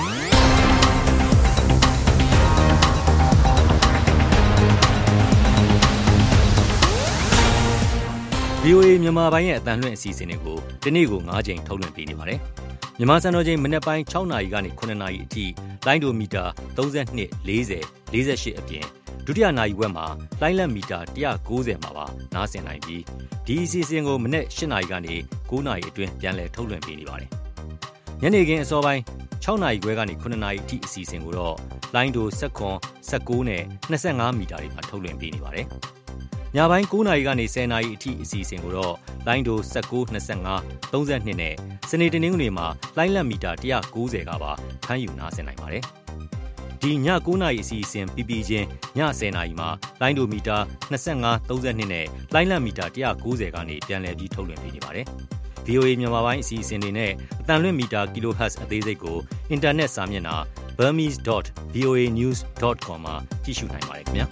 ဗီအိုအေ မြန်မာပိုင်းရဲ့အသံလွှင့်အစီအစဉ်တွေကိုဒီနေ့ကို၅ကြိမ်ထုတ်လွှင့်ပေးနေပါတယ်။မြန်မာစံတော်ချိန်မနေ့ပိုင်း၆နာရီကနေ၇နာရီအထိလိုင်းဒိုမီတာ၃၂ ၄၀ ၄၈အပြင်ဒုတိယနာရီဝက်မှာလိုင်းလက်မီတာ၁၉၀မှာပါနားဆင်နိုင်ပြီးဒီအစီအစဉ်ကိုမနေ့၈နာရီကနေ၉နာရီအတွင်းပြန်လည်ထုတ်လွှင့်ပေးနေပါတယ်။ညနေခင်းအစောပိုင်း၆နာရီခွဲကနေ၇နာရီအထိအစီအစဉ်ကိုတော့လိုင်းဒို၁၇ ၁၉နဲ့၂၅မီတာတွေမှာထုတ်လွှင့်ပေးနေပါတယ်။ညပိုင်း၉နာရီကနေ၁၀နာရီအထိအစီအစဉ်ကိုတော့လိုင်းဒို၁၉ ၂၅ ၃၂နဲ့စနေတနင်္ဂနွေမှာလိုင်းလက်မီတာ၁၉၀ကပါဖမ်းယူနားဆင်နိုင်ပါတယ်။ဒီည၉နာရီအစီအစဉ်ပြီးပြီးချင်းည၁၀နာရီမှာလိုင်းဒိုမီတာ၂၅ ၃၂နဲ့လိုင်းလက်မီတာ၁၉၀ကနေပြန်လည်ပြီးထုတ်လွှင့်ပေးနေပါတယ်။ဗီအိုအေ မြန်မာပိုင်းအစီအစဉ်တွေနဲ့အသံလွှင့်မီတာ kilohertz အသေးစိတ်ကိုအင်တာနက်စာမျက်နှာ burmese dot v o a news dot com မှာကြည့်ရှုနိုင်ပါတယ်ခင်ဗျာ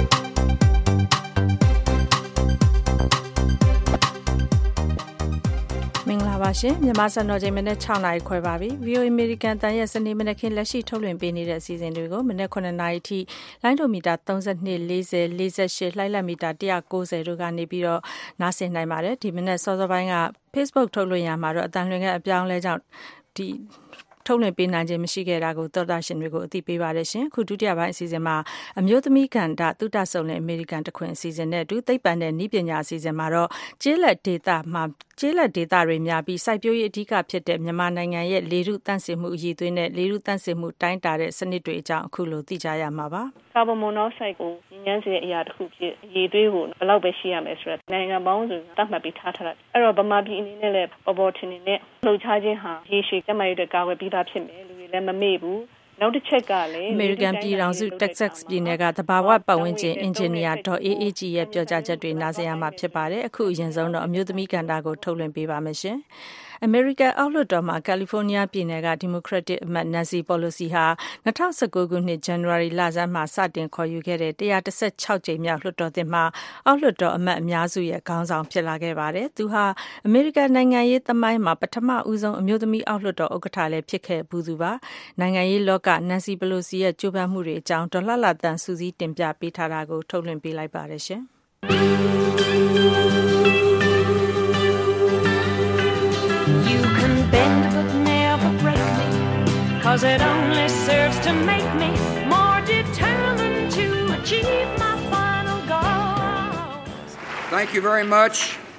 မင်္ဂလာပါရှင်မြန်မာစံတော်ချိန်မနေ့၆နာရီခွဲပါပြီ ဗီအိုအေ American တန်ရဲ့စနေမနက်ခင်းလက်ရှိထုတ်လွှင့်ပေးနေတဲ့အစီအစဉ်တွေကိုမနေ့ခုနှစ်နာရီထိလိုင်းဒိုမီတာသုံး၂ ၄၀ ၄၈လှိုင်းလက်မီတာ၁၉၀တို့ကနေပြီးတော့နားဆင်နိုင်ပါတယ်ဒီမနေ့စောစောပိုင်းက Facebook ထုတ်လွှင့်ရမှာတော့အတန်လွှင့်ကအပြောင်းလဲကြောင့်ဒီထုတ်လွှင့်ပေးနိုင်ခြင်းမရှိခဲ့တာကိုသောတာရှင်တွေကိုအသိပေးပါရရှင်ခုဒုတိယပိုင်းအစီအစဉ်မှာအမျိုးသမီးကဏ္ဍသုတဆုံလင်အမေရိကန်တခွင်အစီအစဉ်နဲ့အတူသိပ္ပံနဲ့နည်းပညာအစီအစဉ်မှာတော့ကျေးလက်ဒေသမှာကျေးလက်ဒေသတွေများပြီးစိုက်ပျိုးရေးအဓိကဖြစ်တဲ့မြန်မာနိုင်ငံရဲ့လေထုတန့်စင်မှုအရည်အသွေးနဲ့လေထုတန့်စင်မှုတိုင်းတာတဲ့စနစ်တွေအကြောင်းအခုလိုသိကြရမှာပါကာဗွန်မိုနောက်ဆိုက်ကိုညဉ့်စေတဲ့အရာတစ်ခုဖြစ်အရည်အသွေးကိုဘယ်လောက်ပဲရှိရမယ်ဆိုတော့နိုင်ငံပေါင်းစုံသတ်မှတ်ပြီးထားထားတာအဲ့တော့ဗမာပြည်အနေနဲ့လည်းပေါ်ပေါ်ထင်ထင်နဲ့လှုပ်ရှားခြင်းဟာရေရှည်ကျမရတဲ့ကာဝယ်ပြီးသားဖြစ်မယ်လူတွေလည်းမမေ့ဘူးနောက်တစ်ချက်ကလည်းအမေရိကန်ပြည်ထောင်စု Texas ပြည်နယ်ကသဘာဝပတ်ဝန်းကျင်အင်ဂျင်နီယာဒေါ်အေးအေးကြီးရဲ့ပြောကြားချက်တွေနားဆင်ရမှာဖြစ်ပါတယ်အခုအရင်ဆုံးတော့အမျိုးသမီးကဏ္ဍကိုထုတ်လွှင့်ပေးပါမယ်ရှင်အမေရိကန်အောက်လွှတ်တော်မှာကယ်လီဖိုးနီးယားပြည်နယ်ကဒီမိုကရက်တစ်အမတ် Nancy Pelosi ဟာ၂၀၁၉ခုနှစ်ဇန်နဝါရီလဆန်းမှာစတင်ခေါ်ယူခဲ့တဲ့၁၁၆ကြိမ်မြောက်လွှတ်တော်သစ်မှာအောက်လွှတ်တော်အမတ်အများစုရဲ့ခေါင်းဆောင်ဖြစ်လာခဲ့ပါတယ်။သူဟာအမေရိကန်နိုင်ငံရေးသမိုင်းမှာပထမဦးဆုံးအမျိုးသမီးအောက်လွှတ်တော်ဥက္ကဋ္ဌလည်းဖြစ်ခဲ့ဘူးသူပါ။နိုင်ငံရေးလောက Nancy Pelosi ရဲ့ကြိုးပမ်းမှုတွေအကြောင်းဒေါ်လှလှသန်းစူးစီးတင်ပြပေးထားတာကိုထုတ်လွှင့်ပေးလိုက်ပါတယ်ရှင်။ Cause it only serves to make me more determined to achieve my final goals. Thank you very much.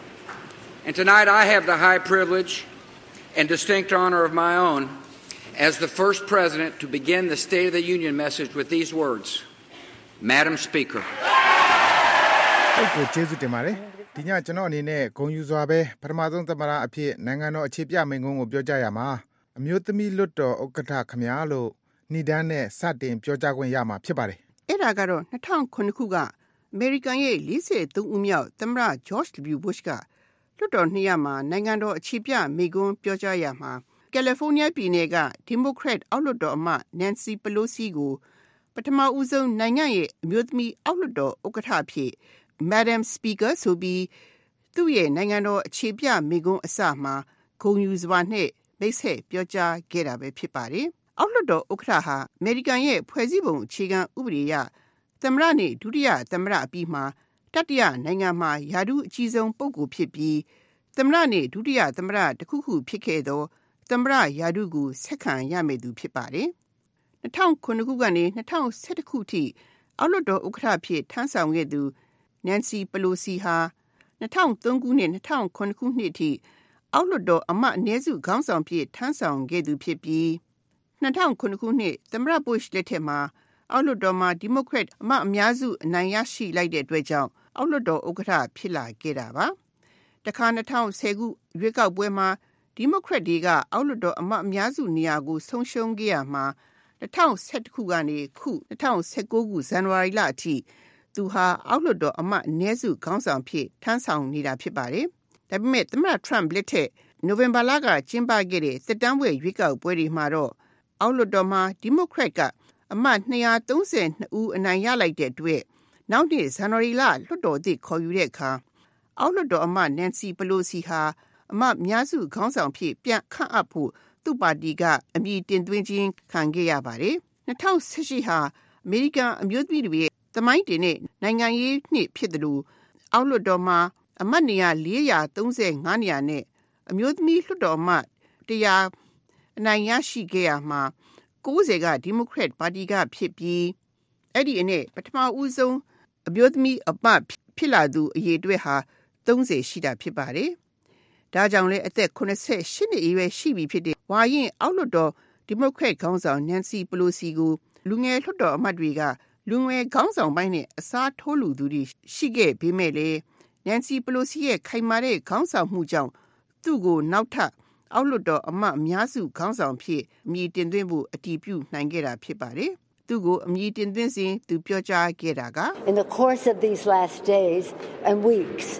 And tonight I have the high privilege and distinct honor of my own as the first president to begin the State of the Union message with these words. Madam Speaker. ကိုကျေးဇူးတင်ပါတယ်။ဒီညကျွန်တော်အနေနဲ့ဂုဏ်ယူစွာပဲပထမဆုံးသမ္မတအဖြစ်နိုင်ငံတော်အခြေပြမိန့်ခွန်းကိုပြောကြားရမှာအမျိုးသမီးလွတ်တော်ဥက္ကဋ္ဌခမညာလို့ဏ္ဍန်နဲ့စတင်ပြောကြားခွင့်ရမှာဖြစ်ပါတယ်။အဲ့ဒါကတော့၂၀၀၇ခုကအမေရိကန်ရဲ့၄၃ဦးမြောက်သမ္မတ George W. Bush ကလွတ်တော်နှစ်ရပ်မှာနိုင်ငံတော်အခြေပြမိန့်ခွန်းပြောကြားရမှာကယ်လီဖိုးနီးယားပြည်နယ်ကဒီမိုကရက်အောက်လွှတ်တော်အမတ် Nancy Pelosi ကိုပထမဦးဆုံးနိုင်ငံရဲ့အမျိုးသမီးအောက်လွှတ်တော်ဥက္ကဋ္ဌအဖြစ် Madam Speaker ဆိုပြီးသူ့ရဲ့နိုင်ငံတော်အခြေပြမိန့်ခွန်းအစမှာဂုဏ်ယူစွာနဲ့မိတ်ဆက်ပြောကြားခဲ့တာပဲဖြစ်ပါတယ်။အောက်လွှတ်တော်ဥက္ကဋ္ဌဟာအမေရိကန်ရဲ့ဖွဲ့စည်းပုံအခြေခံဥပဒေအရသမ္မတနဲ့ဒုတိယသမ္မတအပြီးမှာတတိယနိုင်ငံမှာယာတုအကြီးဆုံးပုဂ္ဂိုလ်ဖြစ်ပြီးသမ္မတနဲ့ဒုတိယသမ္မတတစ်ခုခုဖြစ်ခဲ့သောသမ္မတယာတုကိုဆက်ခံရမယ့်သူဖြစ်ပါတယ်။၂၀၀၇ခုကနေ၂၀၁၁ခုထိအောက်လွှတ်တော်ဥက္ကဋ္ဌဖြစ်ထမ်းဆောင်ခဲ့သူ Nancy Pelosi ဟာ၂၀၀၃ခုနှစ်၂၀၀၇ခုနှစ်ထိအောက်လွှတ်တော်အမတ်အနည်းစုခေါင်းဆောင်ဖြစ်ထမ်းဆောင်ခဲ့သူဖြစ်ပြီး၂၀၀၇ခုနှစ်သမ္မတ Bush လက်ထက်မှာအောက်လွှတ်တော်မှာဒီမိုကရက်အမတ်အများစုအနိုင်ရရှိလိုက်တဲ့အတွက်ကြောင့်အောက်လွှတ်တော်ဥက္ကဋ္ဌဖြစ်လာခဲ့တာပါ။တခါ၂၀၁၀ခုရွေးကောက်ပွဲမှာဒီမိုကရက်တွေကအောက်လွှတ်တော်အမတ်အများစုနေရာကိုဆုံးရှုံးခဲ့ရမှာ၂၀၁၁ခုကနေခု၂၀၁၉ခုဇန်နဝါရီလအထိသူဟာအောက်လွှတ်တော်အမတ်အနည်းစုခေါင်းဆောင်ဖြစ်ထမ်းဆောင်နေတာဖြစ်ပါတယ်။ဒါပေမဲ့သမ္မတ Trump လက်ထက်နိုဝင်ဘာလကကျင်းပခဲ့တဲ့သက်တမ်းဝက်ရွေးကောက်ပွဲတွေမှာတော့အောက်လွှတ်တော်မှာဒီမိုကရက်ကအမတ်၂၃၂ဦးအနိုင်ရလိုက်တဲ့အတွက်နောက်နှစ်ဇန်နဝါရီလလွှတ်တော်သစ်ခေါ်ယူတဲ့အခါအောက်လွှတ်တော်အမတ် Nancy Pelosi ဟာအမတ်များစုခေါင်းဆောင်ဖြစ်ပြန်ခန့်အပ်ဖို့သူ့ပါတီကအမည်တင်သွင်းခြင်းခံခဲ့ရပါတယ်။၂၀၁၈ဟာအမေရိကန်အမျိုးသမီးတွေရဲ့သမိုင်းတင်တဲ့နိုင်ငံရေးနှစ်ဖြစ်တယ်လို့အောက်လွှတ်တော်မှာအမတ်နေရာ၄၃၅နေရာနဲ့အမျိုးသမီးလွှတ်တော်အမတ်၁၀၀အနိုင်ရရှိခဲ့ရမှာ၉၀ကဒီမိုကရက်ပါတီကဖြစ်ပြီးအဲ့ဒီအနေပထမဦးဆုံးအမျိုးသမီးအမတ်ဖြစ်လာသူအရေအတွက်ဟာ၃၀ရှိတာဖြစ်ပါတယ်။ဒါကြောင့်လည်းအသက်၈၈နှစ်အရွယ်ရှိပြီဖြစ်တဲ့ဝါရင်အောက်လွှတ်တော်ဒီမိုကရက်ခေါင်းဆောင် Nancy Pelosi ကိုလူငယ်လွှတ်တော်အမတ်တွေကလူငယ်ခေါင်းဆောင်ပိုင်းနဲ့အစားထိုးလူသူတွေရှိခဲ့ပေမဲ့လည်း Nancy Pelosi ရဲ့ခိုင်မာတဲ့ခေါင်းဆောင်မှုကြောင့်သူ့ကိုနောက်ထပ်အောက်လွှတ်တော်အမတ်အများစုခေါင်းဆောင်ဖြစ်အမည်တင်သွင်းဖို့အတည်ပြုနိုင်ခဲ့တာဖြစ်ပါတယ်။သူ့ကိုအမည်တင်သွင်းစဉ်သူပြောကြားခဲ့တာက In the course of these last days and weeks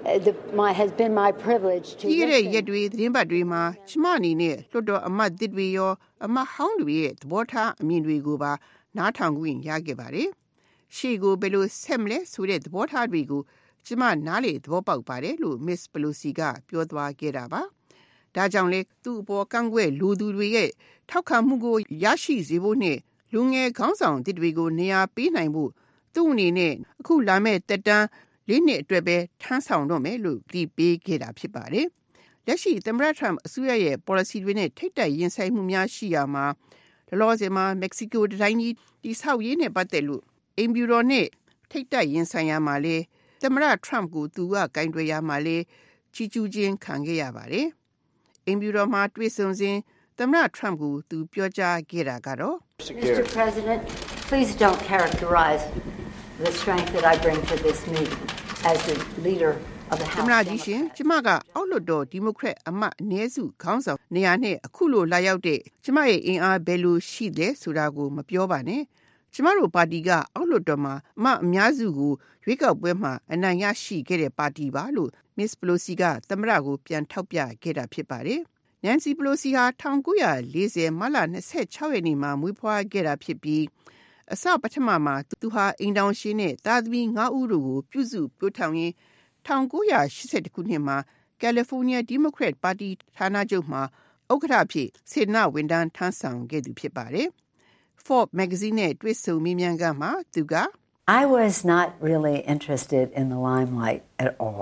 the, my, has been my privilege to ဒီရဲ့ရက်တွေသတင်းပတ်တွေမှာကျမအနေနဲ့လွှတ်တော်အမတ်တစ်တွေရောအမတ်ဟောင်းတွေရဲ့သဘောထားအမြင်တွေကိုပါနားထောင်ခွင့်ရခဲ့ပါတယ်။ရှေ့ကိုဘယ်လိုဆက်မလဲဆိုတဲ့သဘောထားတွေကိုကျမနားလေသဘောပေါက်ပါတယ်လို့ Miss Pelosi ကပြောသွားခဲ့တာပါ။ဒါကြောင့်လေသူ့အပေါ်ကန့်ကွက်လူသူတွေရဲ့ထောက်ခံမှုကိုရရှိစေဖို့နဲ့လူငယ်ခေါင်းဆောင်တစ်တွေကိုနေရာပေးနိုင်ဖို့သူ့အနေနဲ့အခုလာမယ့်တက်တန်းလေးနှစ်အတွက်ပဲထမ်းဆောင်တော့မယ်လို့ကြည်ပေးခဲ့တာဖြစ်ပါတယ်။လက်ရှိသမ္မတထရမ့်အစိုးရရဲ့ policy တွေနဲ့ထိပ်တိုက်ရင်ဆိုင်မှုများရှိရာမှာလောဆယ်မှာမက္ကဆီကိုတိုင်းကြီးတိဆောက်ရေးနဲ့ပတ်သက်လို့အိမ်ဖြူတော်နဲ့ထိပ်တိုက်ရင်ဆိုင်ရမှာလေသမ္မတထရမ့်ကိုသူကကင်တွယ်ရမှာလေချီကျူးခြင်းခံခဲ့ရပါတယ်။အိမ်ဖြူတော်မှာတွေ့ဆုံစဉ်သမ္မတထရမ့်ကိုသူပြောကြားခဲ့တာကတော့ Mister President, please don't characterize the strength that I bring to this meeting as the leader of the House. သမ္မတကြီးရှင်ကျမကအောက်လွှတ်တော်ဒီမိုကရက်အမတ်အနည်းစုခေါင်းဆောင်နေရာနဲ့အခုလိုလာရောက်တဲ့ကျမရဲ့အင်အားဘယ်လိုရှိလဲဆိုတာကိုမပြောပါနဲ့ကျမတို့ပါတီကအောက်လွှတ်တော်မှာအမတ်အများစုကိုရွေးကောက်ပွဲမှာအနိုင်ရရှိခဲ့တဲ့ပါတီပါလို့ Miss Pelosi ကသမ္မတကိုပြန်ထောက်ပြခဲ့တာဖြစ်ပါတယ်။ Nancy Pelosi ဟာ၁၉၄၀မတ်လ၂၆ရက်နေ့မှာမွေးဖွားခဲ့တာဖြစ်ပြီးအစပထမမှာသူဟာအိမ်တောင်ရှင်နဲ့သားသမီး၅ဦးတို့ကိုပြုစုပျိုးထောင်ရင်း၁၉၈၁ခုနှစ်မှာကယ်လီဖိုးနီးယားဒီမိုကရက်ပါတီဌာနချုပ်မှာဥက္ကဋ္ဌဖြစ်စေတနာဝန်ထမ်းထမ်းဆောင်ခဲ့သူဖြစ်ပါတယ်။ Forbes magazine နဲ့တွေ့ဆုံမေးမြန်းခန်းမှာသူက I was not really interested in the limelight at all.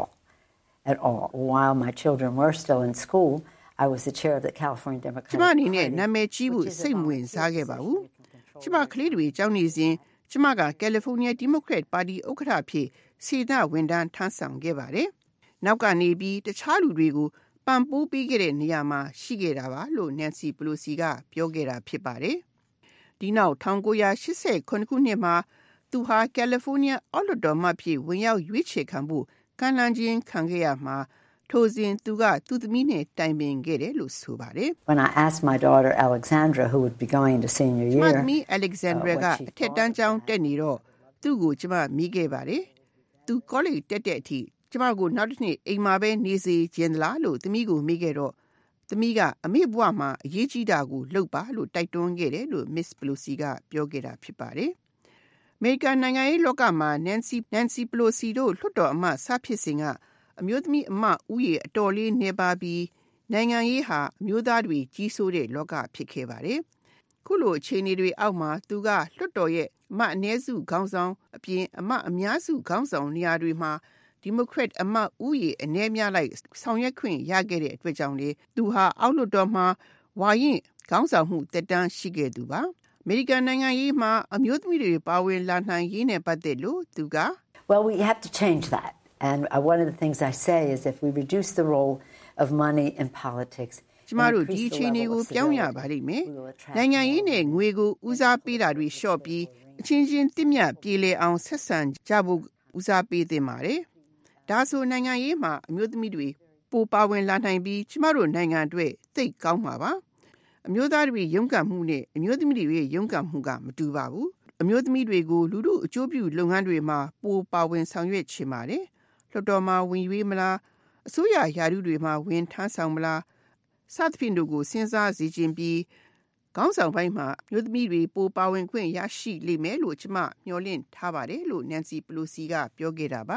At all. While my children were still in school, I was the chair of the California Democratic Party. ကျမအနေနဲ့နာမည်ကြီးဖို့စိတ်ဝင်စားခဲ့ပါဘူး။ကျမကလေးတွေကျောင်းနေစဉ်ကျမကကယ်လီဖိုးနီးယားဒီမိုကရက်ပါတီဥက္ကဋ္ဌဖြစ်စေတနာဝန်ထမ်းထမ်းဆောင်ခဲ့ပါတယ်။နောက်ကနေပြီးတခြားလူတွေကိုပံ့ပိုးပေးခဲ့တဲ့နေရာမှာရှိခဲ့တာပါလို့ Nancy Pelosi ကပြောခဲ့တာဖြစ်ပါတယ်။ဒီနောက်၁၉၈၇ခုနှစ်မှာသူဟာကယ်လီဖိုးနီးယားအောက်လွှတ်တော်မှဖြစ်ဝင်ရောက်ရွေးချယ်ခံဖို့ကမ်းလှမ်းခြင်းခံခဲ့ရမှာထိုစဉ်သူကသူ့သမီးနဲ့တိုင်ပင်ခဲ့တယ်လို့ဆိုပါတယ်။ When I asked my daughter Alexandra who would be going to senior year. မသမီး Alexandra ကအထက်တန်းကျောင်းတက်နေတော့သူ့ကိုကျမမိခဲ့ပါတယ်။သူ college တက်တဲ့အထိကျမကိုနောက်တစ်နှစ်အိမ်မှာပဲနေစေခြင်းလားလို့သမီးကိုမိခဲ့တော့သမီးကအမေဘဝမှာအရေးကြီးတာကိုလုပ်ပါလို့တိုက်တွန်းခဲ့တယ်လို့ Miss Pelosi ကပြောခဲ့တာဖြစ်ပါတယ်။ အမေရိကန်နိုင်ငံရေးလောကမှာ Nancy Nancy Pelosi တို့လွှတ်တော်အမတ်စဖြစ်စဉ်ကအမျိုးသမီးအမတ်ဦးရေအတော်လေးနေပါပြီးနိုင်ငံရေးဟာအမျိုးသားတွေကြီးစိုးတဲ့လောကဖြစ်ခဲ့ပါတယ်။ခုလိုအခြေအနေတွေအောက်မှာသူကလွှတ်တော်ရဲ့အမတ်အနည်းစုခေါင်းဆောင်အပြင်အမတ်အများစုခေါင်းဆောင်နေရာတွေမှာဒီမိုကရက်အမတ်ဦးရေအနည်းများလိုက်ဆောင်ရွက်ခွင့်ရခဲ့တဲ့အတွက်ကြောင့်လေသူဟာအောက်လွှတ်တော်မှာဝါရင်ခေါင်းဆောင်မှုတက်တန်းရှိခဲ့သူပါ။အမေရိကန်နိုင်ငံရေးမှာအမျိုးသမီးတွေပါဝင်လာနိုင်ရေးနဲ့ပတ်သက်လို့သူက Well, we have to change that. And uh, one of the things I say is if we reduce the role of money in politics, ကျမတို့ဒီအခြေအနေကိုပြောင်းရပါလိမ့်မယ်။နိုင်ငံရေးနဲ့ငွေကိုဦးစားပေးတာတွေလျှော့ပြီးအချင်းချင်းတင့်မြတ်ပြေလည်အောင်ဆက်ဆံကြဖို့ဦးစားပေးသင့်ပါတယ်။ဒါဆိုနိုင်ငံရေးမှာအမျိုးသမီးတွေပိုပါဝင်လာနိုင်ပြီးကျမတို့နိုင်ငံအတွက်သိပ်ကောင်းမှာပါ။အမျိုးသားတွေရုန်းကန်မှုနဲ့အမျိုးသမီးတွေရုန်းကန်မှုကမတူပါဘူး။အမျိုးသမီးတွေကိုလူလူအကျိုးပြုလုပ်ငန်းတွေမှာပိုပါဝင်ဆောင်ရွက်ချင်ပါတယ်။လွှတ်တော်မှာဝင်ရွေးမလားအစိုးရယာရုတွေမှာဝင်ထမ်းဆောင်မလားစသဖြင့်တို့ကိုစဉ်းစားစီခြင်းပြီးခေါင်းဆောင်ပိုင်းမှာမျိုးသမီးတွေပိုပါဝင်ခွင့်ရရှိလိမ့်မယ်လို့ကျမမျှော်လင့်ထားပါတယ်လို့ Nancy Pelosi ကပြောခဲ့တာပါ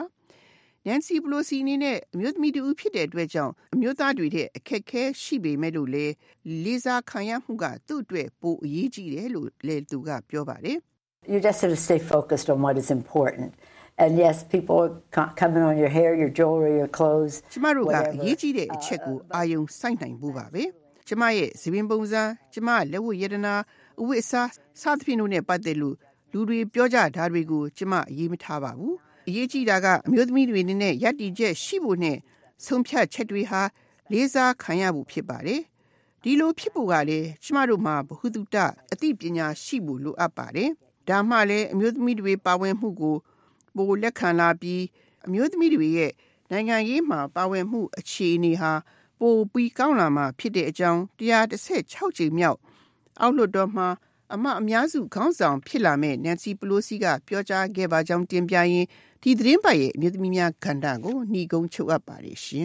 Nancy Pelosi အနေနဲ့အမျိုးသမီးတူဖြစ်တဲ့အတွက်ကြောင့်အမျိုးသားတွေတဲ့အခက်ခဲရှိပေမဲ့လို့လေလေးစားခံရမှုကသူ့အတွက်ပိုအရေးကြီးတယ်လို့လေသူကပြောပါတယ် You just sort of stay focused on what is important.And yes, people are coming on your hair, your jewelry, your clothes. ကျမတို့ကအရေးကြီးတဲ့အချက်ကိုအာယုံစိုက်နိုင်ဖို့ပါပဲ။ကျမရဲ့သဘင်ပုံစံကျမလက်ဝတ်ရတနာအဝတ်အစားစသဖြင့်တို့နဲ့ပတ်သက်လို့လူတွေပြောကြတာတွေကိုကျမအရေးမထားပါဘူး။အရေးကြီးတာကအမျိုးသမီးတွေနဲ့ယက်တီချက်ရှိဖို့နဲ့ဆုံးဖြတ်ချက်တွေဟာလေးစားခံရဖို့ဖြစ်ပါတယ်။ဒီလိုဖြစ်ဖို့ကလည်းကျမတို့မှာဘ ഹു တုတအသိပညာရှိဖို့လိုအပ်ပါတယ်။ဒါမှလည်းအမျိုးသမီးတွေပါဝင်မှုကိုပိုလက်ခံလာပြီးအမျိုးသမီးတွေရဲ့နိုင်ငံရေးမှာပါဝင်မှုအခြေအနေဟာပိုပြီးကောင်းလာမှာဖြစ်တဲ့အကြောင်းone hundred sixty-sixကြိမ်မြောက်အောက်လွှတ်တော်မှာအမတ်အများစုခေါင်းဆောင်ဖြစ်လာမဲ့ Nancy Pelosi ကပြောကြားခဲ့ပါကြောင်းတင်ပြရင်းဒီသတင်းပတ်ရဲ့အမျိုးသမီးများကဏ္ဍကိုနှီးကုန်းချုပ်အပ်ပါတယ်ရှင်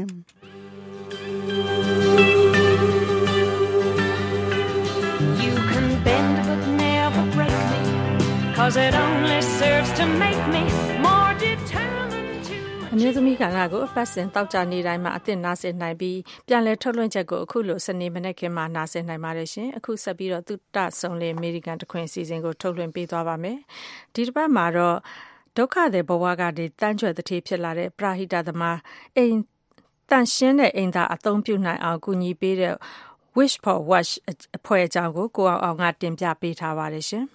You can bend but never break me, 'cause it only serves to make me more determined to အမျိုးသမီးကဏ္ဍကိုအပတ်စဉ်တောက်ကြနေတိုင်းမှာအသစ်နားဆင်နိုင်ပြီးပြန်လည်ထုတ်လွှင့်ချက်ကိုအခုလိုစနေမနေ့ခင်မှာနားဆင်နိုင်ပါတယ်ရှင်အခုဆက်ပြီးတော့သုတဆုံးလေအမေရိကန်တခွင်အစီအစဉ်ကိုထုတ်လွှင့်ပေးသွားပါမယ်ဒီတစ်ပတ်မှာတော့ဒုက္ခသည်ဘဝကနေတန်းကြွယ်တတိဖြစ်လာတဲ့ပရာဟိတသမားအိမ်တန်ရှင်းတဲ့အိမ်သာအသုံးပြုနိုင်အောင်ကူညီပေးတဲ့ Wish for Wash အဖွဲ့အကြောင်းကိုကိုအောင်အောင်ကတင်ပြပေးထားပါတယ်ရှင်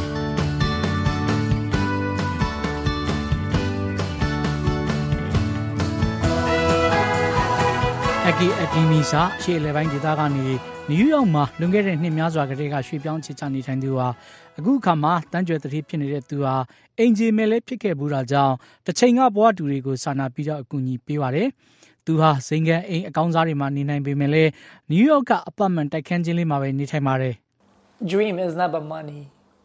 အကီအဒီမီစာရှေ့လေပိုင်းဒေသကနေနယူးယောက်မှာလွန်ခဲ့တဲ့နှစ်များစွာကတည်းကရွှေ့ပြောင်းချစ်ချနေထိုင်သူဟာအခုအခါမှာတန်းကြွယ်တတိဖြစ်နေတဲ့သူဟာအင်ဂျီမဲလည်းဖြစ်ခဲ့ဘူးတာကြောင့်တစ်ချိန်ကဘဝတူတွေကိုစာနာပြီးတော့အကူအညီပေးပါတယ်သူဟာဇင်ကန်အိမ်အကောင်းစားတွေမှာနေနိုင်ပေမဲ့လည်းနယူးယောက်ကအပတ်မှန်တိုက်ခန်းချင်းလေးမှာပဲနေထိုင်ပါတယ် Dream is not about money.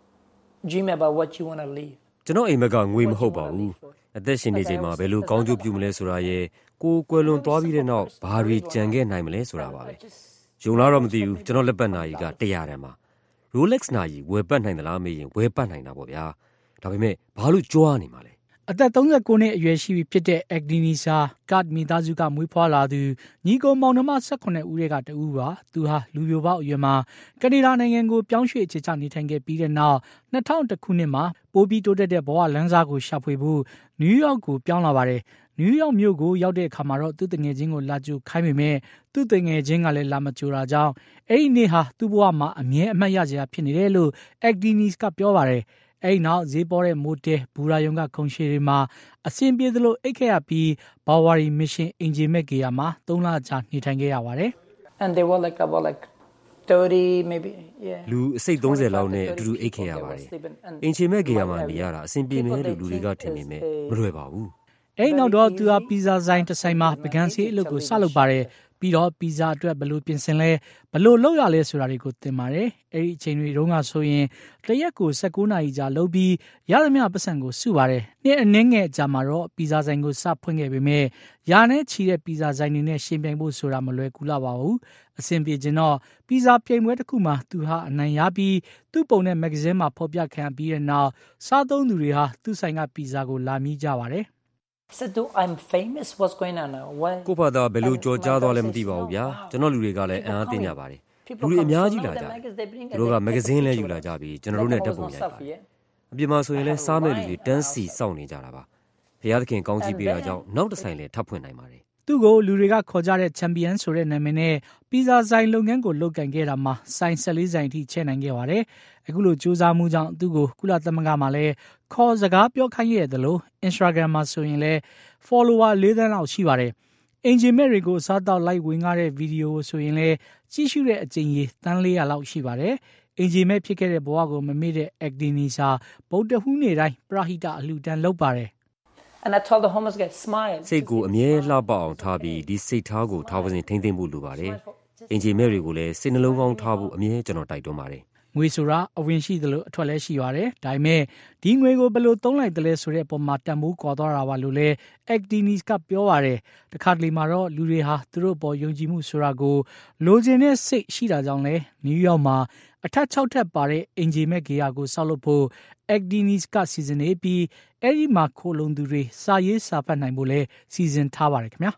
Dream about what you want to live. ကျွန်တော်အိမ်မက်ကငွေမဟုတ်ပါဘူးအသက်ရှင်နေချိန်မှာဘယ်လိုကောင်းကျိုးပြုမလဲဆိုတာရဲ့ကိုယ်ကွယ်လွန်သွားပြီးတဲ့နောက်ဘာတွေကြံခဲ့နိုင်မလဲဆိုတာပါပဲယုံလားတော့မသိဘူးကျွန်တော်လက်ပတ်နာရီကတရာတန်ပါ Rolex နာရီဝယ်ပတ်နိုင်သလားမေးရင်ဝယ်ပတ်နိုင်တာပေါ့ဗျာဒါပေမဲ့ဘာလို့ကြွားနေမှာလဲအသက်သုံးဆယ်ကိုနှစ်အရွယ်ရှိပြီဖြစ်တဲ့ Agdenisa ကတ်မီသားစုကမွေးဖွားလာသူညီကိုမောင်နှမ၁၈ဦးရဲ့ကတဦးပါသူဟာလူပြိုပေါက်အရွယ်မှာကနေဒါနိုင်ငံကိုပြောင်းရွှေ့အခြေချနေထိုင်ခဲ့ပြီးတဲ့နောက်၂၀၀၁ခုနှစ်မှာပိုပြီးတိုးတက်တဲ့ဘဝလမ်းစာကိုရှာဖွေဖို့နယူးယောက်ကိုပြောင်းလာပါတယ်နယူးယောက်မြို့ကိုရောက်တဲ့အခါမှာတော့သူ့တငယ်ချင်းကိုလာကြိုခိုင်းပေမဲ့သူ့တငယ်ချင်းကလည်းလာမကြိုတာကြောင့်အဲ့ဒီနေ့ဟာသူ့ဘဝမှာအမြဲအမှတ်ရစရာဖြစ်နေတယ်လို့ Agdenis ကပြောပါတယ်အဲ့နောက်ဈေးပေါ်တဲ့မိုတယ်ဘူရာယုံကခုံရှည်တွေမှာအဆင်ပြေသလိုအိတ်ခဲ့ရပြီးဘာဝရီမစ်ရှင်အင်ဂျီမက်ကေယာမှာသုံးလကြာနေထိုင်ခဲ့ရပါတယ် And they were like about like thirty maybe yeah လူအစိတ်သုံးဆယ်လောက်နဲ့အတူတူအိတ်ခဲ့ရပါတယ်အင်ဂျီမက်ကေယာမှာနေရတာအဆင်ပြေမယ်လို့လူတွေကထင်နေမယ်မလွယ်ပါဘူးအဲ့နောက်တော့သူဟာပီဇာဆိုင်တစ်ဆိုင်မှာပကန်းစီအလုပ်ကိုစလုပ်ပါတယ်ပြီးတော့ပီဇာအတွက်ဘယ်လိုပြင်ဆင်လဲဘယ်လိုလုပ်ရလဲဆိုတာတွေကိုသင်ပါတယ်အဲ့ဒီအချိန်တွေတုန်းကဆိုရင်တရက်ကို၁၉နာရီကြာလုပ်ပြီးရသမျှပတ်စံကိုစုပါတယ်နေ့အနည်းငယ်အကြာမှာတော့ပီဇာဆိုင်ကိုစဖွင့်ခဲ့ပေမဲ့ရာနဲ့ချီတဲ့ပီဇာဆိုင်တွေနဲ့ရှင်ပြိုင်ဖို့ဆိုတာမလွယ်ကူလာပါဘူးအဆင်ပြေခြင်းတော့ပီဇာပြိုင်ပွဲတစ်ခုမှာသူဟာအနိုင်ရပြီးသူ့ပုံနဲ့မဂ္ဂဇင်းမှာဖော်ပြခံပြီးတဲ့နောက်စားသုံးသူတွေဟာသူ့ဆိုင်ကပီဇာကိုလာမြည်ကြပါတယ် So do I'm famous what's going on now what ကိုဖာသာဘယ်လိုကြော်ကြားသွားလဲမသိပါဘူးဗျာကျွန်တော်လူတွေကလည်းအံ့အားသင့်ကြပါတယ်လူတွေအများကြီးလာကြတယ်သူတို့ကမဂ္ဂဇင်းလည်းယူလာကြပြီးကျွန်တော်တို့နဲ့ဓာတ်ပုံရိုက်ပါတယ်အပြင်မှာဆိုရင်လည်းစားမဲ့လူတွေတန်းစီစောင့်နေကြတာပါဘုရားသခင်ကောင်းချီးပေးတာကြောင့်နောက်တစ်ဆိုင်လည်းထပ်ဖွင့်နိုင်ပါတယ်သူ့ကိုလူတွေကခေါ်ကြတဲ့ချန်ပီယံဆိုတဲ့နာမည်နဲ့ပီဇာဆိုင်လုပ်ငန်းကိုလုပ်ကင်ခဲ့တာမှာဆိုင်၁၄ဆိုင်ထိချဲ့နိုင်ခဲ့ပါတယ်အခုလိုစူးစမ်းမှုကြောင့်သူ့ကိုကုလသမဂ္ဂမှာလည်းခေါ်စကားပြောခိုင်းရတယ်လို့ Instagram မှာဆိုရင်လည်း follower ၄သန်းလောက်ရှိပါတယ်အင်ဂျင်မက်တွေကိုစားတော့လိုက်ဝင်ကားတဲ့ဗီဒီယိုဆိုရင်လည်းကြည့်ရှုတဲ့အကြိမ်ရေတန်း၄ရာလောက်ရှိပါတယ်အင်ဂျင်မက်ဖြစ်ခဲ့တဲ့ဘဝကိုမမေ့တဲ့ Agdenis ဟာဗုဒ္ဓဟူးနေ့တိုင်းပရဟိတအလှူဒန်းလုပ်ပါတယ် And I told the homeless guy smile စိတ်ကိုအမြဲလှပအောင်ထားပြီးဒီစိတ်ထားကိုထားပါစဉ်ထိမ့်သိမ့်ဖို့လိုပါတယ်အင်ဂျင်မက်တွေကိုလည်းစိတ်နှလုံးကောင်းထားဖို့အမြဲကျွန်တော်တိုက်တွန်းပါတယ်ငွေဆိုတာအဝင်ရှိသလိုအထွက်လည်းရှိပါတယ်ဒါပေမဲ့ဒီငွေကိုဘယ်လိုသုံးလိုက်တယ်လဲဆိုတဲ့အပေါ်မှာတန်ဖိုးကွာသွားတာပါလို့လည်း Agdenis ကပြောပါတယ်တခါတလေမှာတော့လူတွေဟာသူတို့ပေါ်ယုံကြည်မှုဆိုတာကိုလိုချင်တဲ့စိတ်ရှိတာကြောင့်လဲနယူးယောက်မှာအထက်၆ထပ်ပါတဲ့အင်ဂျီမက်ဂေယာကိုဆောက်လုပ်ဖို့ Agdenis ကစီစဉ်နေပြီးအဲ့ဒီမှာခိုလုံသူတွေစာရေးစာဖတ်နိုင်ဖို့လဲစီစဉ်ထားပါတယ်ခင်ဗျာ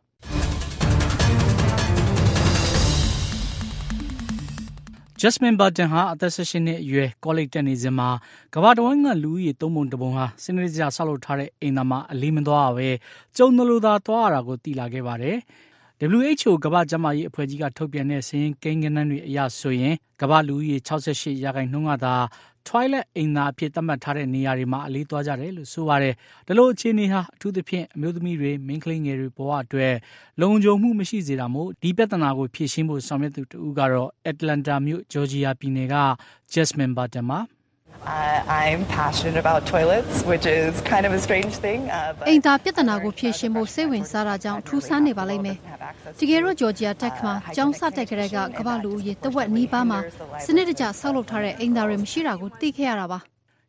Jasmine Button ဟာအသက်၁၈နှစ်အရွယ်ကောလိပ်တက်နေစဉ်မှာကမ္ဘာတဝန်းကလူဦးရေသုံးပုံတစ်ပုံဟာစနစ်တကျဆောက်လုပ်ထားတဲ့အိမ်သားမှာအလေးမသွားပဲကျုံသလိုသာသွားရတာကိုသိလာခဲ့ပါတယ်။ W H O ကမ္ဘာ့ကျန်းမာရေးအဖွဲ့ကြီးကထုတ်ပြန်တဲ့စာရင်းကိန်းဂဏန်းတွေအရဆိုရင်ကမ္ဘာလူဦးရေ၆၈ရာခိုင်နှုန်းကသာ Toilet အိမ်သားအဖြစ်သတ်မှတ်ထားတဲ့နေရာတွေမှာအလေးသွားကြတယ်လို့ဆိုပါတယ်။ဒါလို့အခြေအနေဟာအထူးသဖြင့်အမျိုးသမီးတွေမိန်းကလေးငယ်တွေဘဝအတွက်လုံခြုံမှုမရှိစေတာမို့ဒီပြဿနာကိုဖြေရှင်းဖို့ဆောင်ရွက်သူတူကတော့ Atlanta မြို့ Georgia ပြည်နယ်က Jasmine Button ပါ Uh, I'm passionate about toilets, which is kind of a strange thing. Uh, but အိမ်သာပြဿနာကိုဖြေရှင်းဖို့စိတ်ဝင်စားတာကြောင့်ထူးဆန်းနေပါလိမ့်မယ်။တကယ်တော့ Georgia Tech မှာကျောင်းစတက်ကြတဲ့ကကမ္ဘာလူဦးရေတဝက်နီးပါးမှာစနစ်တကျဆောက်လုပ်ထားတဲ့အိမ်သာတွေမရှိတာကိုသိခဲ့ရတာပါ။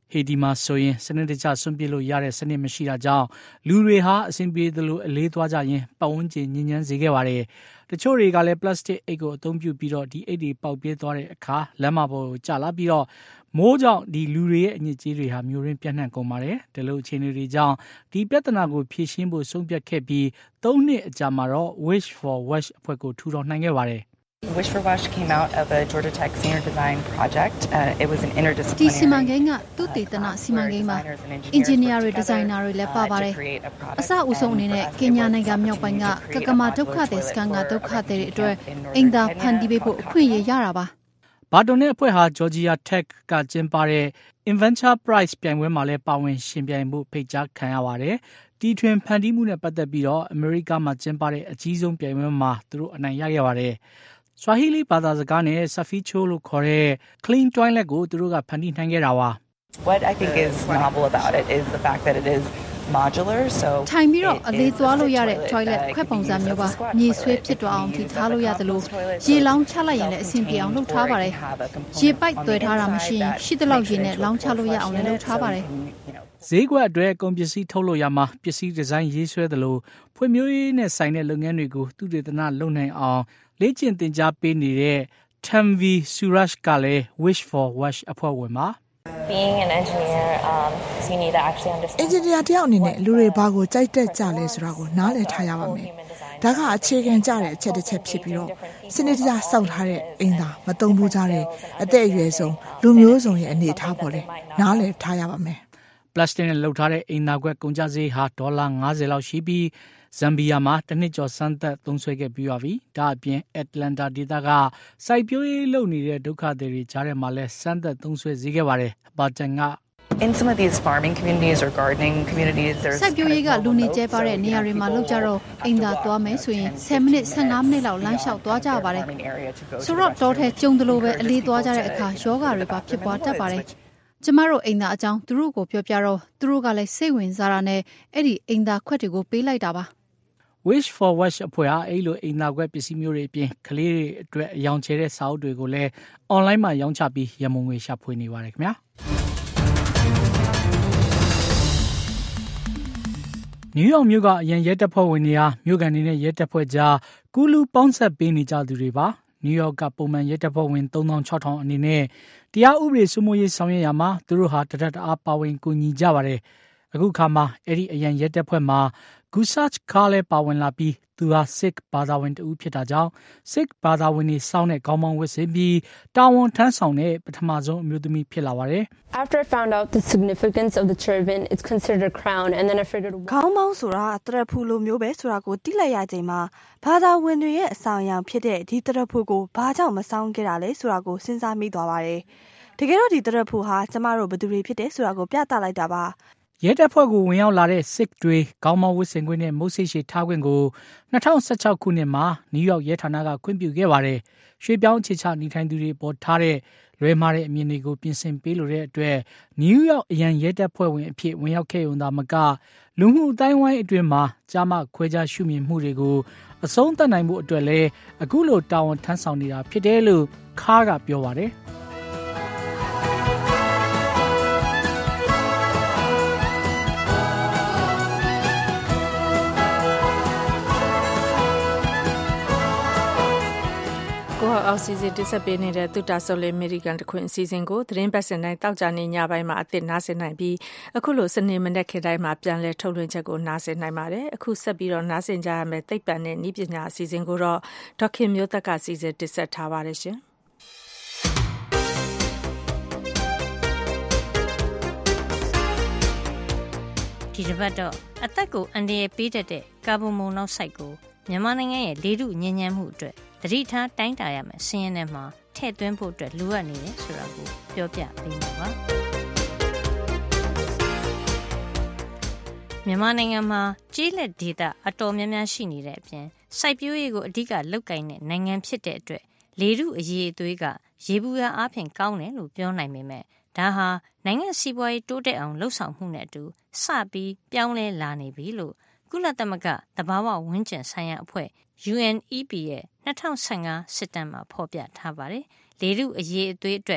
ဟေတီမှာဆိုရင်စနစ်တကျဆွန့်ပစ်လို့ရတဲ့စနစ်မရှိတာကြောင့်လူတွေဟာအဆင်ပြေသလိုအလေးသွားကြရင်ပတ်ဝန်းကျင်ညဉ့်ညမ်းစေခဲ့ပါတယ်တချို့တွေကလည်းပလတ်စတစ်အိတ်ကိုအသုံးပြုပြီးတော့ဒီအိတ်တွေပေါက်ပြဲသွားတဲ့အခါလမ်းမပေါ်ကိုကျလာပြီးတော့မိုးကြောင့်ဒီလူတွေရဲ့အညစ်အကြေးတွေဟာမျိုးရင်းပြန့်နှံ့ကုန်ပါတယ်ဒီလိုအခြေအနေတွေကြောင့်ဒီပြဿနာကိုဖြေရှင်းဖို့ဆုံးဖြတ်ခဲ့ပြီးသုံးနှစ်အကြာမှာတော့ Wish for Wash အဖွဲ့ကိုထူထောင်နိုင်ခဲ့ပါတယ် Wish for Wash came out of a Georgia Tech senior design project. Uh, it was an interdisciplinary. ဒီစီမံကိန်းကသူတည်တနာစီမံကိန်းမှာအင်ဂျင်နီယာတွေဒီဇိုင်နာတွေလည်းပါပါတယ်အစအဆုံးအနေနဲ့ကင်ညာနိုင်ငံမြောက်ပိုင်းကကကမာဒုက္ခသည်စခန်းကဒုက္ခသည်တွေအတွက်အင်တာဖန်တီးပေးဖို့အခွင့်အရေးရတာပါဘာတွန်ရဲ့အဖွဲ့ဟာ Georgia Tech ကကျင်းပတဲ့ Inventure Prize ပြိုင်ပွဲမှာလည်းပါဝင်ရှင်ပြိုင်မှုဖိတ်ကြားခံရပါတယ်တီထွင်ဖန်တီးမှုနဲ့ပတ်သက်ပြီးတော့အမေရိကမှာကျင်းပတဲ့အကြီးဆုံးပြိုင်ပွဲမှာသူတို့အနိုင်ရခဲ့ပါတယ်Swahili ဘာသာစကားနဲ့ Saficho လို့ခေါ်တဲ့ clean toilet ကိုသူတို့ကဖန်တီးနိုင်ခဲ့တာပါ What I think is novel about it is the fact that it is modular so ထိုင်ပြီးတော့အလေးသွားလို့ရတဲ့ toilet ခွက်ပုံစံမျိုးပါမြေဆွဲဖြစ်သွားအောင်ထိထားလို့ရတယ်လို့ရေလောင်းချလိုက်ရင်လည်းအဆင်ပြေအောင်လုပ်ထားပါတယ်ရေပိုက်သွဲထားတာမရှိရင်ရှိသလောက်ရေနဲ့လောင်းချလို့ရအောင်လည်းလုပ်ထားပါတယ်ဈေးကွက်အတွက်ကုန်ပစ္စည်းထုတ်လို့ရမှာပစ္စည်းဒီဇိုင်းရေးဆွဲသလိုဖွံ့ဖြိုးရေးနဲ့ဆိုင်တဲ့လုပ်ငန်းတွေကိုသူတေသနလုပ်နိုင်အောင်လေ့ကျင့်သင်ကြားပေးနေတဲ့ Tanvi Suraj ကလည်း Wish for Wash အဖွဲ့ဝင်ပါ Being an engineer um you need to actually understand Engineer တယောက်အနေနဲ့လူတွေဘာကိုကြိုက်တတ်ကြလဲဆိုတာကိုနားလည်ထားရပါမယ်ဒါကအခြေခံကြတဲ့အချက်တစ်ချက်ဖြစ်ပြီးတော့စနစ်တကျစောက်ထားတဲ့အင်တာမတုံ့ဘူးကြတဲ့အသက်အရွယ်ဆုံးလူမျိုးစုံရဲ့အနေအထားပေါ်လေနားလည်ထားရပါမယ်ပလတ်စတစ်နဲ့လုပ်ထားတဲ့အင်တာခွက်ကုန်ကျစရိတ်ဟာဒေါ်လာ၅၀လောက်ရှိပြီးဇမ်ဘီယာမှာတစ်နှစ်ကျော်စမ်းသပ်သုံးစွဲခဲ့ပြီးပါပြီ။ဒါအပြင်အက်တလန်တာဒေသကစိုက်ပျိုးရေးလုပ်နေတဲ့ဒုက္ခသည်တွေကြားထဲမှာလည်းစမ်းသပ်သုံးစွဲစေခဲ့ပါတယ်။ဘာတန်က In some of these farming communities or gardening communities there's စိုက်ပျိုးရေးကလူနေကျဲပါတဲ့နေရာတွေမှာလောက်ကြတော့အင်တာသွားမယ်ဆိုရင်tenမိနစ်fifteenမိနစ်လောက်လမ်းလျှောက်သွားကြပါတယ်။ဆိုတော့တော်ထဲကျုံတလို့ပဲအလေးသွားကြတဲ့အခါယောဂတွေပါဖြစ်ပွားတတ်ပါတယ်။ကျမတို့အိမ်သာအကြောင်းသူတို့ကိုပြောပြတော့သူတို့ကလည်းစိတ်ဝင်စားတာနဲ့အဲ့ဒီအိမ်သာခွက်တွေကိုပေးလိုက်တာပါ Wish for Wash အဖွဲ့ဟာအဲ့လိုအိမ်သာခွက်ပစ္စည်းမျိုးတွေအပြင်ကလေးတွေအတွက်အယောင်ချဲတဲ့စာအုပ်တွေကိုလည်း online မှာရောင်းချပြီးရမုံငွေရှာဖွေနေပါတယ်ခင်ဗျာနယူးယောက်မြို့ကအရန်ရဲတပ်ဖွဲ့ဝင်တွေဟာမြို့ကန်နေတဲ့ရဲတပ်ဖွဲ့ကြားကူလူပေါင်းဆက်ပေးနေကြသူတွေပါနယူးယောက်ကပုံမှန်ရဲတပ်ဖွဲ့ဝင်သုံးသောင်းခြောက်ထောင်အနေနဲ့တရားဥပဒေစိုးမိုးရေးဆောင်ရွက်ရမှာသူတို့ဟာတရတအားပါဝင်ကူညီကြပါတယ်အခုခါမှာအဲ့ဒီအရန်ရဲတပ်ဖွဲ့မှာဂူဆတ်ခါလည်းပါဝင်လာပြီးသူဟာ Sikh ဘာသာဝင်တူဖြစ်တာကြောင့် Sikh ဘာသာဝင်တွေစောင်းတဲ့ခေါင်းပေါင်းဝတ်ဆင်ပြီးတာဝန်ထမ်းဆောင်တဲ့ပထမဆုံးအမျိုးသမီးဖြစ်လာပါတယ် After I found out the significance of the turban, it's considered a crown, and then I figured ခေါင်းပေါင်းဆိုတာတရဖူလိုမျိုးပဲဆိုတာကိုသိလိုက်ရချိန်မှာဘာသာဝင်တွေရဲ့အဆောင်အယောင်ဖြစ်တဲ့ဒီတရဖူကိုဘာကြောင့်မဆောင်ခဲ့တာလဲဆိုတာကိုစဉ်းစားမိသွားပါတယ်တကယ်တော့ဒီတရဖူဟာကျမတို့ဘယ်သူတွေဖြစ်တယ်ဆိုတာကိုပြသလိုက်တာပါရဲတပ်ဖွဲ့ကိုဝင်ရောက်လာတဲ့ Sikh တွေခေါင်းမောင်းဝတ်ဆင်ခွင့်နဲ့မုတ်ဆိတ်ရှည်ထားခွင့်ကို၂၀၁၆ခုနှစ်မှာနယူးယောက်ရဲဌာနကခွင့်ပြုခဲ့ပါတယ်။ရွှေပြောင်းအခြေချနေထိုင်သူတွေပေါ်ထားတဲ့လွဲမားတဲ့အမြင်တွေကိုပြင်ဆင်ပေးလိုတဲ့အတွက်နယူးယောက်အရန်ရဲတပ်ဖွဲ့ဝင်အဖြစ်ဝင်ရောက်ခဲ့ရုံသာမကလူမှုအတိုင်းဝိုင်းအတွင်းမှာကြားမခွဲခြားရှုမြင်မှုတွေကိုအဆုံးသတ်နိုင်မှုအတွက်လည်းအခုလိုတာဝန်ထမ်းဆောင်နေတာဖြစ်တယ်လို့ခါကပြောပါတယ်အောက်စီစဉ်တင်ဆက်ပေးနေတဲ့သုတဆုပ်လေးအမေရိကန်တခွင်အစီအစဉ်ကိုသတင်းပတ်စင်တိုင်းတောက်ကြနေညပိုင်းမှာအသစ်နားဆင်နိုင်ပြီးအခုလိုစနေမနေ့ခေတ်တိုင်းမှာပြန်လည်ထုတ်လွှင့်ချက်ကိုနားဆင်နိုင်ပါတယ်အခုဆက်ပြီးတော့နားဆင်ကြရမယ်သိပ္ပံနဲ့နည်းပညာအစီအစဉ်ကိုတော့ဒေါက်ခင်မျိုးသက်ကစီစဉ်တင်ဆက်ထားပါတယ်ရှင်ဒီတစ်ပတ်တော့အသက်ကိုအန္တရာယ်ပေးတတ်တဲ့ကာဗွန်မိုနောက်ဆိုက်ကိုမြန်မာနိုင်ငံရဲ့လေထုညဉ့်ညမ်းမှုအတွက်သတိထားတိုင်းတာရမယ်စီးရင်ထဲမှာထည့်သွင်းဖို့အတွက်လိုအပ်နေတယ်ဆိုတာကိုပြောပြပေးမှာပါမြန်မာနိုင်ငံမှာကြီးလက်ဒေသအတော်များများရှိနေတဲ့အပြင်စိုက်ပျိုးရေးကိုအဓိကလုပ်ကိုင်တဲ့နိုင်ငံဖြစ်တဲ့အတွက်လေထုအရည်အသွေးကရေဘူးရအားဖြင့်ကောင်းတယ်လို့ပြောနိုင်ပေမဲ့ဒါဟာနိုင်ငံစီးပွားရေးတိုးတက်အောင်လှုပ်ဆောင်မှုနဲ့အတူစပြီးပြောင်းလဲလာနေပြီလို့ကုလသမဂ္ဂသဘာဝဝန်းကျင်ဆိုင်ရာအဖွဲ့ U N E P ရဲ့၂၀၁၅စစ်တမ်းမှာဖော်ပြထားပါတယ်။လေထုအရည်အသွေးအတွက်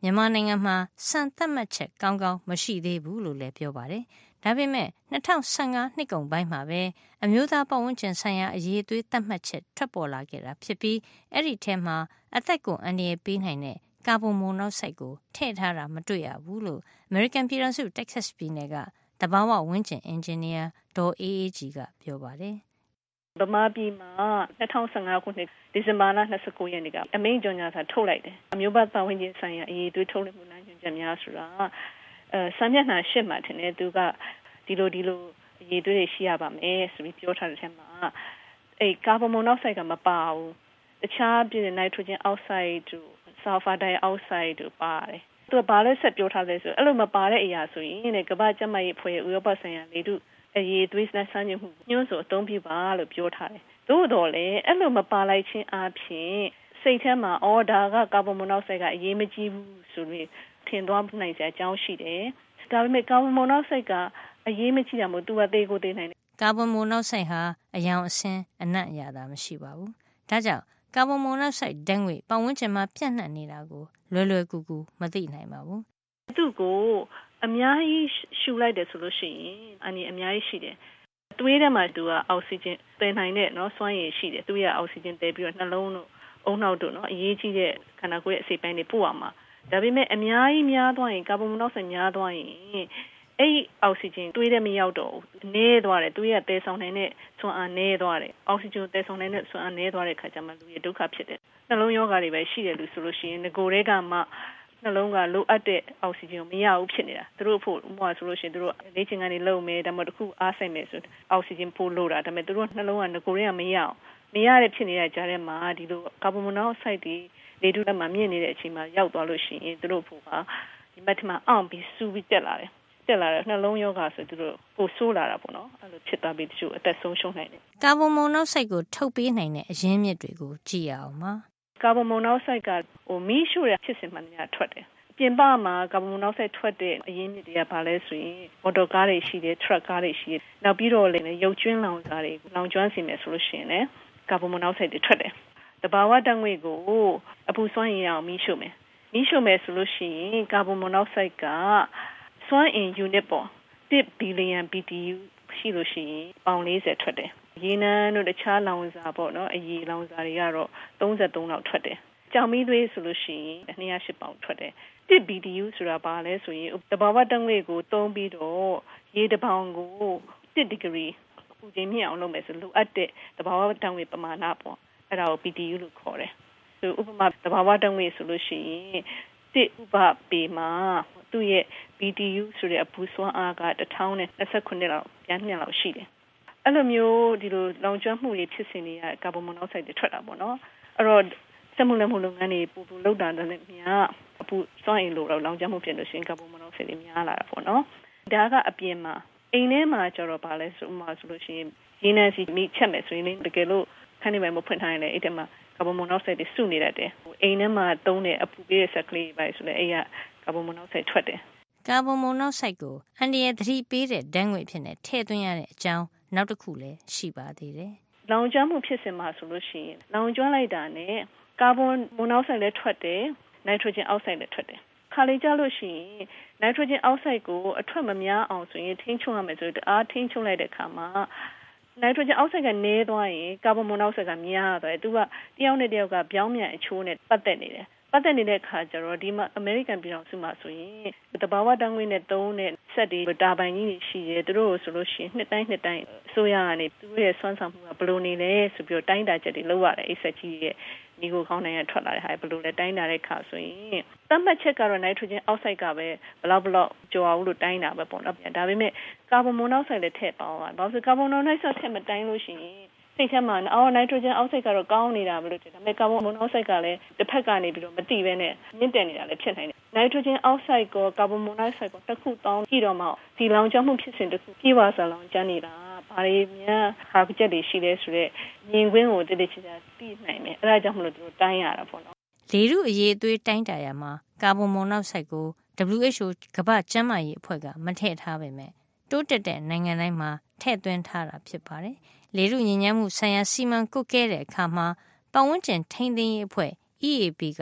မြန်မာနိုင်ငံမှာစံသတ်မှတ်ချက်ကောင်းကောင်းမရှိသေးဘူးလို့လည်းပြောပါတယ်။ဒါပေမဲ့၂၀၁၅နှစ်ကုန်ပိုင်းမှာပဲအမျိုးသားပတ်ဝန်းကျင်ဆိုင်ရာအရေးအသွေးသတ်မှတ်ချက်ထွက်ပေါ်လာခဲ့တာဖြစ်ပြီးအဲ့ဒီထဲမှာအသက်ကိုအန္တရာယ်ပေးနိုင်တဲ့ကာဗွန်မိုနောက်ဆိုက်ကိုထည့်ထားတာမတွေ့ရဘူးလို့အမေရိကန်ပြည်ထောင်စုတက္ကဆက်ပြည်နယ်ကတဘာဝဝန်းကျင်အင်ဂျင်နီယာဒေါ်အေးအေးကြီးကပြောပါတယ်ဗမာပြည်မှာ၂၀၁၅ခုနှစ်ဒီဇင်ဘာလ၂၉ရက်နေ့ကအမိန့်ကြေညာစာထုတ်လိုက်တယ်အမျိုးသားပတ်ဝန်းကျင်ဆိုင်ရာအရေးအသွေးထုတ်လွှင့်မှုလမ်းညွှန်ချက်များဆိုတာအဲစာမျက်နှာရှစ်မှာထင်တယ်သူကဒီလိုဒီလိုအရေးအသွေးတွေရှိရပါမယ်ဆိုပြီးပြောထားတဲ့ထဲမှာအဲကာဗွန်မိုနောက်ဆိုက်ကမပါဘူးတခြားပြည်နိုက်ထရိုဂျင်အောက်ဆိုက်တို့ဆာလ်ဖာဒိုင်အောက်ဆိုက်တို့ပါတယ်သူကဘာလဲဆက်ပြောထားလဲဆိုအဲ့လိုမပါတဲ့အရာဆိုရင်လေကမ္ဘာ့ကျန်းမာရေးအဖွဲ့ဥရောပဆိုင်ရာလေတုအရေးသွေးနဲ့ဆန်းကျင်မှုညွှန်းဆိုအသုံးပြုပါလို့ပြောထားတယ်သို့တော်လည်းအဲ့လိုမပါလိုက်ခြင်းအပြင်စိတ်ထဲမှာအော်ဒါကကာဗွန်မိုနောက်ဆိုက်ကအရေးမကြီးဘူးဆိုပြီးထင်သွားနိုင်စရာအကြောင်းရှိတယ်ဒါပေမဲ့ကာဗွန်မိုနောက်ဆိုက်ကအရေးမကြီးတာမို့သူကသေးကိုသေးနိုင်တယ်ကာဗွန်မိုနောက်ဆိုက်ဟာအယောင်အဆင်းအနံ့အရသာမရှိပါဘူးဒါကြောင့်ကာဗွန်မိုနောက်ဆိုက်ဓာတ်ငွေ့ပတ်ဝန်းကျင်မှာပြန့်နှံ့နေတာကိုလွယ်လွယ်ကူကူမသိနိုင်ပါဘူးသူ့ကိုအများကြီးရှူလိုက်တယ်ဆိုလို့ရှိရင်အနည်းအများကြီးရှိတယ်သွေးထဲမှာသူကအောက်ဆီဂျင်သယ်နိုင်တဲ့နော်စွမ်းရည်ရှိတယ်သူရဲ့အောက်ဆီဂျင်သယ်ပြီးတော့နှလုံးတို့အုံနောက်တို့နော်အရေးကြီးတဲ့ခန္ဓာကိုယ်ရဲ့အစိတ်ပိုင်းတွေပို့ရမှာဒါပေမဲ့အများကြီးများသွားရင်ကာဗွန်မိုနောက်ဆိုက်များသွားရင်အဲ့ဒီအောက်ဆီဂျင်သွေးထဲမရောက်တော့ဘူးနည်းသွားတယ်သွေးကသယ်ဆောင်နိုင်တဲ့စွမ်းအားနည်းသွားတယ်အောက်ဆီဂျင်သယ်ဆောင်နိုင်တဲ့စွမ်းအားနည်းသွားတဲ့ခါကျမှလူရဲ့ဒုက္ခဖြစ်တယ်နှလုံးရောဂါတွေပဲရှိတယ်လို့ဆိုလို့ရှိရင်ငကိုယ်တွေကမှနှလုံးကလိုအပ်တဲ့အောက်ဆီဂျင်ကိုမရဘူးဖြစ်နေတာသူတို့ဖို့ဥပမာဆိုလို့ရှိရင်သူတို့လေ့ကျင့်ခန်းတွေလုပ်မယ်ဒါမှမဟုတ်တစ်ခုအားဆိုင်မယ်ဆိုအောက်ဆီဂျင်ပို့လို့တာဒါပေမဲ့သူတို့နှလုံးကငကိုယ်တွေကမရအောင်မရတဲ့ဖြစ်နေတဲ့ကြားထဲမှာဒီလိုကာဗွန်မိုနောက်ဆိုက်တွေလေထုထဲမှာမြင့်နေတဲ့အချိန်မှာရောက်သွားလို့ရှိရင်သူတို့ဖို့ကဒီမတ်ထမှာအောင်ပြီးစူးပြီးတက်လာတယ်တက်လာတဲ့နှလုံးရောဂါဆိုသူတို့ပိုဆိုးလာတာပေါ့နော်အဲ့လိုဖြစ်သွားပြီးတချို့အသက်ဆုံးရှုံးနိုင်တယ်ကာဗွန်မိုနောက်ဆိုက်ကိုထုတ်ပေးနိုင်တဲ့အရင်းမြစ်တွေကိုကြည့်ရအောင်ပါကာဗွန်မိုနောက်ဆိုက်ကဟိုမီးရှို့တဲ့ဖြစ်စဉ်မှန်များထွက်တယ်ပြင်ပမှာကာဗွန်မိုနောက်ဆိုက်ထွက်တဲ့အရင်းမြစ်တွေကဘာလဲဆိုရင်မော်တော်ကားတွေရှိတယ်ထရက်ကားတွေရှိတယ်နောက်ပြီးတော့လည်းရုပ်ကျွင်းလောင်စာတွေလောင်ကျွမ်းစီမယ်ဆိုလို့ရှိရင်လည်းကာဗွန်မိုနောက်ဆိုက်တွေထွက်တယ်တဘာဝဓာတ်ငွေ့ကိုအပူစွမ်းအင်အောင်မီးရှို့မယ်မီးရှို့မယ်ဆိုလို့ရှိရင်ကာဗွန်မိုနောက်ဆိုက်ကစွမ်းအင် unit ပေါ်တစ်ဘီလီယံ B T U ရှိလို့ရှိရင်ပေါင်၄၀ထွက်တယ်ရေနံတို့တခြားလောင်စာပေါ့နော်အရေလောင်စာတွေကတော့၃၃လောက်ထွက်တယ်ကြောင်မီးသွေးဆိုလို့ရှိရင်၂၀၈ပေါင်ထွက်တယ်တစ် B T U ဆိုတာဘာလဲဆိုရင်တဘာဝဓာတ်ငွေ့ကိုသုံးပြီးတော့ရေတပေါင်ကိုတစ်ဒီဂရီအပူချိန်မြင့်အောင်လုပ်မယ်ဆိုလိုအပ်တဲ့တဘာဝဓာတ်ငွေ့ပမာဏပေါ့အဲ့ဒါကို B T U လို့ခေါ်တယ်ဆိုဥပမာတဘာဝဓာတ်ငွေ့ဆိုလို့ရှိရင်တစ်ဥပပေမှာသူ့ရဲ့ B T U ဆိုတဲ့အပူစွမ်းအားကတစ်ထောင်နဲ့၂၉လောက်ပြန်ညှက်လောက်ရှိတယ်အဲ့လိုမျိုးဒီလိုလောင်ကျွမ်းမှုတွေဖြစ်စဉ်တွေကကာဗွန်မိုနောက်ဆိုက်တွေထွက်တာပေါ့နော်အဲ့တော့စက်မှုလက်မှုလုပ်ငန်းတွေပူပူလောက်တာနဲ့များအပူစွမ်းအင်လိုတော့လောင်ကျွမ်းမှုဖြစ်လို့ရှိရင်ကာဗွန်မိုနောက်ဆိုက်တွေများလာတာပေါ့နော်ဒါကအပြင်မှာအိမ်ထဲမှာကျတော့ဗာလဲဆိုမှဆိုလို့ရှိရင်ရင်းနှီးစီမိချက်မယ်ဆိုရင်တကယ်လို့ခန်းနေပိုင်းမဖွင့်ထားရင်လည်းအဲ့ထဲမှာကာဗွန်မိုနောက်ဆိုက်တွေစုနေတတ်တယ်အိမ်ထဲမှာသုံးတဲ့အပူပေးတဲ့ဆက်ကလေးပဲဆိုလည်းအဲ့ရကာဗွန်မိုနောက်ဆိုက်ထွက်တယ်ကာဗွန်မိုနောက်ဆိုက်ကိုအန်ဒီရဲ့သတိပေးတဲ့ဓာတ်ငွေ့ဖြစ်နေထည့်သွင်းရတဲ့အကြောင်းနောက်တစ်ခုလည်းရှိပါသေးတယ်။လောင်ကျွမ်းမှုဖြစ်စဉ်မှာဆိုလို့ရှိရင်လောင်ကျွမ်းလိုက်တာနဲ့ကာဗွန်မိုနောက်ဆိုက်လည်းထွက်တယ်၊နိုက်ထရိုဂျင်အောက်ဆိုက်လည်းထွက်တယ်။ခါလေးကြလို့ရှိရင်နိုက်ထရိုဂျင်အောက်ဆိုက်ကိုအထွက်မများအောင်ဆိုရင်ထိန်းချုပ်ရမယ်ဆိုတော့အားထိန်းချုပ်လိုက်တဲ့အခါမှာနိုက်ထရိုဂျင်အောက်ဆိုက်ကနည်းသွားရင်ကာဗွန်မိုနောက်ဆိုက်ကများသွားတယ်။သူကတယောက်နဲ့တယောက်ကပြောင်းပြန်အချိုးနဲ့ပတ်သက်နေတယ်။ပတ်သက်နေတဲ့ခါကျတော့ဒီမှာအမေရိကန်ပြည်ထောင်စုမှာဆိုရင်တဘာဝဓာတ်ငွေ့နဲ့သုံးတဲ့ဆက်တွေတာပိုင်ကြီးတွေရှိတယ်သူတို့ဆိုလို့ရှိရင်နှစ်တိုင်းနှစ်တိုင်းအစိုးရကနေသူတို့ရဲ့စွမ်းဆောင်မှုကဘယ်လိုနေလဲဆိုပြီးတော့တိုင်းတာချက်တွေလုပ်ရတယ်အိဆက်ကြီးရဲ့ဒီကိုခေါင်းနိုင်ရထွက်လာတဲ့ဟာဘယ်လိုလဲတိုင်းတာတဲ့ခါဆိုရင်သတ်မှတ်ချက်ကတော့နိုက်ထရိုဂျင်အောက်ဆိုက်ကပဲဘလောက်ဘလောက်ကျော်အောင်လို့တိုင်းတာပဲပေါ့နော်ဒါပေမဲ့ကာဗွန်မိုနောက်ဆိုက်လည်းထည့်ပေါင်းတာဘာလို့ဆိုကာဗွန်မိုနောက်ဆိုက်ထည့်မတိုင်းလို့ရှိရင်စိတ်ထဲမှာအော်နိုက်ထရိုဂျင်အောက်ဆိုက်ကတော့ကောင်းနေတာပဲလို့ထင်တယ်ဒါပေမဲ့ကာဗွန်မိုနောက်ဆိုက်ကလည်းတစ်ဖက်ကနေပြီးတော့မတိပဲနဲ့မြင့်တက်နေတာလည်းဖြစ်နိုင်တယ်နိုက်ထရိုဂျင်အောက်ဆိုက်ကကာဗွန်မိုနောက်ဆိုက်ကတစ်ခုတောင်းကြည့်တော့မှဒီလောင်ကျွမ်းမှုဖြစ်စဉ်တစ်ခုပြေးပါစလောင်ကျွမ်းနေတာဘာတွေများဟာချက်တွေရှိလဲဆိုတော့မြင်ကွင်းကိုတိတိကျကျသိနိုင်တယ်အဲဒါကြောင့်မလို့တို့တိုင်းရတာပေါ့နော်လေထုအရေးအသွေးတိုင်းတာရမှာကာဗွန်မိုနောက်ဆိုက်ကို W H O ကမ္ဘာ့ကျန်းမာရေးအဖွဲ့ကမထည့်ထားပေမဲ့တိုးတက်တဲ့နိုင်ငံတိုင်းမှာထည့်သွင်းထားတာဖြစ်ပါတယ်လေထုညဉ့်ညမ်းမှုဆိုင်ရာစီမံကွပ်ကဲတဲ့အခါမှာပတ်ဝန်းကျင်ထိန်းသိမ်းရေးအဖွဲ့ E A P က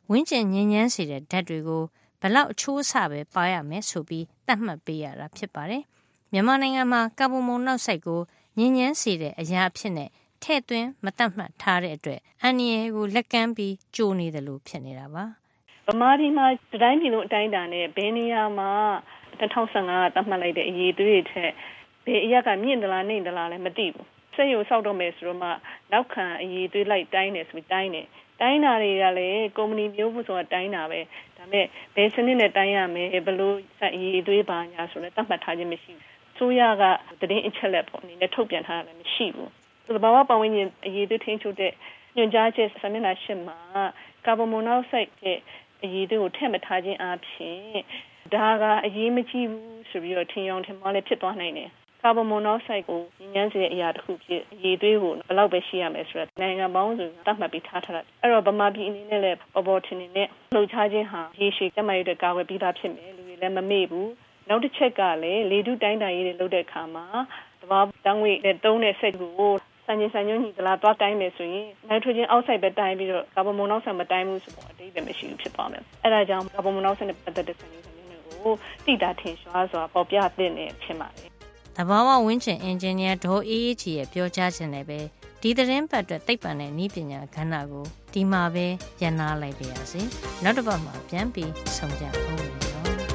ဝင်းကျင်ညဉ့်ညမ်းစေတဲ့ဓာတ်တွေကိုဘလောက်အချိုးအဆပဲပါရမယ်ဆိုပြီးသတ်မှတ်ပေးရတာဖြစ်ပါတယ်။မြန်မာနိုင်ငံမှာကာဗွန်မိုနောက်ဆိုက်ကိုညဉ့်ညမ်းစေတဲ့အရာအဖြစ်နဲ့ထည့်သွင်းမသတ်မှတ်ထားတဲ့အတွက်အန္တရာယ်ကိုလက်ကမ်းပြီးကြိုးနေတယ်လို့ဖြစ်နေတာပါ။ဗမာပြည်မှာတိုင်းပြည်လုံးအတိုင်းအတာနဲ့ဘယ်နေရာမှာ၂၀၁၅ကသတ်မှတ်လိုက်တဲ့အရေးသွေးထက်ဘယ်အရက်ကမြင့်သလားနှိမ့်သလားလည်းမသိဘူး။စိတ်ကိုစောက်တော့မယ်ဆိုတော့မှနောက်ခံအရေးသွေးလိုက်တိုင်းတယ်ဆိုပြီးတိုင်းတယ်။တိုင်းတာတွေကလည်းကုမ္ပဏီမျိုးဖို့ဆိုတာတိုင်းတာပဲဒါပေမဲ့ဘယ်စနစ်နဲ့တိုင်းရမယ်ဘယ်လိုအရေးသွေးပါညာဆိုလဲသတ်မှတ်ထားခြင်းမရှိဘူး။ဆိုရကတည်င်းအချက်လက်ပေါ့အနေနဲ့ထုတ်ပြန်ထားတာလည်းမရှိဘူး။သဘာဝပတ်ဝန်းကျင်အရေးသွေးထိန်းချုပ်တဲ့ညွှန်ကြားချက်စာမျက်နှာရှစ်မှာကာဗွန်မိုနောက်ဆိုက်ရဲ့အရေးသွေးကိုထည့်မထားခြင်းအပြင်ဒါကအရေးမကြီးဘူးဆိုပြီးတော့ထင်အောင်ထင်မှားလည်းဖြစ်သွားနိုင်တယ်။ကာဗွန်မိုနောက်ဆိုက်ကိုညဉ့်ညမ်းစေတဲ့အရာတစ်ခုဖြစ်အရေးသွေးကိုဘယ်လောက်ပဲရှိရမယ်ဆိုတော့နိုင်ငံပေါင်းစုံသတ်မှတ်ပြီးထားထားတာ။အဲ့တော့ဗမာပြည်အနေနဲ့လည်းပေါ်ပေါ်ထင်ထင်နဲ့လှုပ်ရှားခြင်းဟာရေရှည်ကျန်းမာရေးအတွက်ကာကွယ်ပြီးသားဖြစ်မယ်လူတွေလည်းမမေ့ဘူး။နောက်တစ်ချက်ကလည်းလေထုတိုင်းတာရေးတွေလုပ်တဲ့အခါမှာသဘာဝတန်းငွေနဲ့တုံးတဲ့စက်ကိုစံချိန်စံညွှန်းညီသလားသွားတိုင်းမယ်ဆိုရင်နိုက်ထရိုဂျင်အောက်ဆိုက်ပဲတိုင်းပြီးတော့ကာဗွန်မိုနောက်ဆိုက်မတိုင်းဘူးဆိုတော့အတိတ်ပဲမရှိဘူးဖြစ်သွားမယ်။အဲ့ဒါကြောင့်ကာဗွန်မိုနောက်ဆိုက်နဲ့ပတ်သက်တဲ့စံချိန်စံညွှန်းတွေကိုတိတာထင်ရှားစွာပေါ်ပြသင့်တယ်ဖြစ်ပါတယ်။သဘာဝဝန်းကျင်အင်ဂျင်နီယာဒေါ်အေးအေးချီရဲ့ပြောကြားခြင်းနဲ့ပဲဒီသတင်းပတ်အတွက်သိပ္ပံနဲ့နည်းပညာကဏ္ဍကိုဒီမှာပဲရန်နာလိုက်ပါရစေ။နောက်တစ်ပတ်မှာပြန်ပြီးဆုံကြအောင်နော်။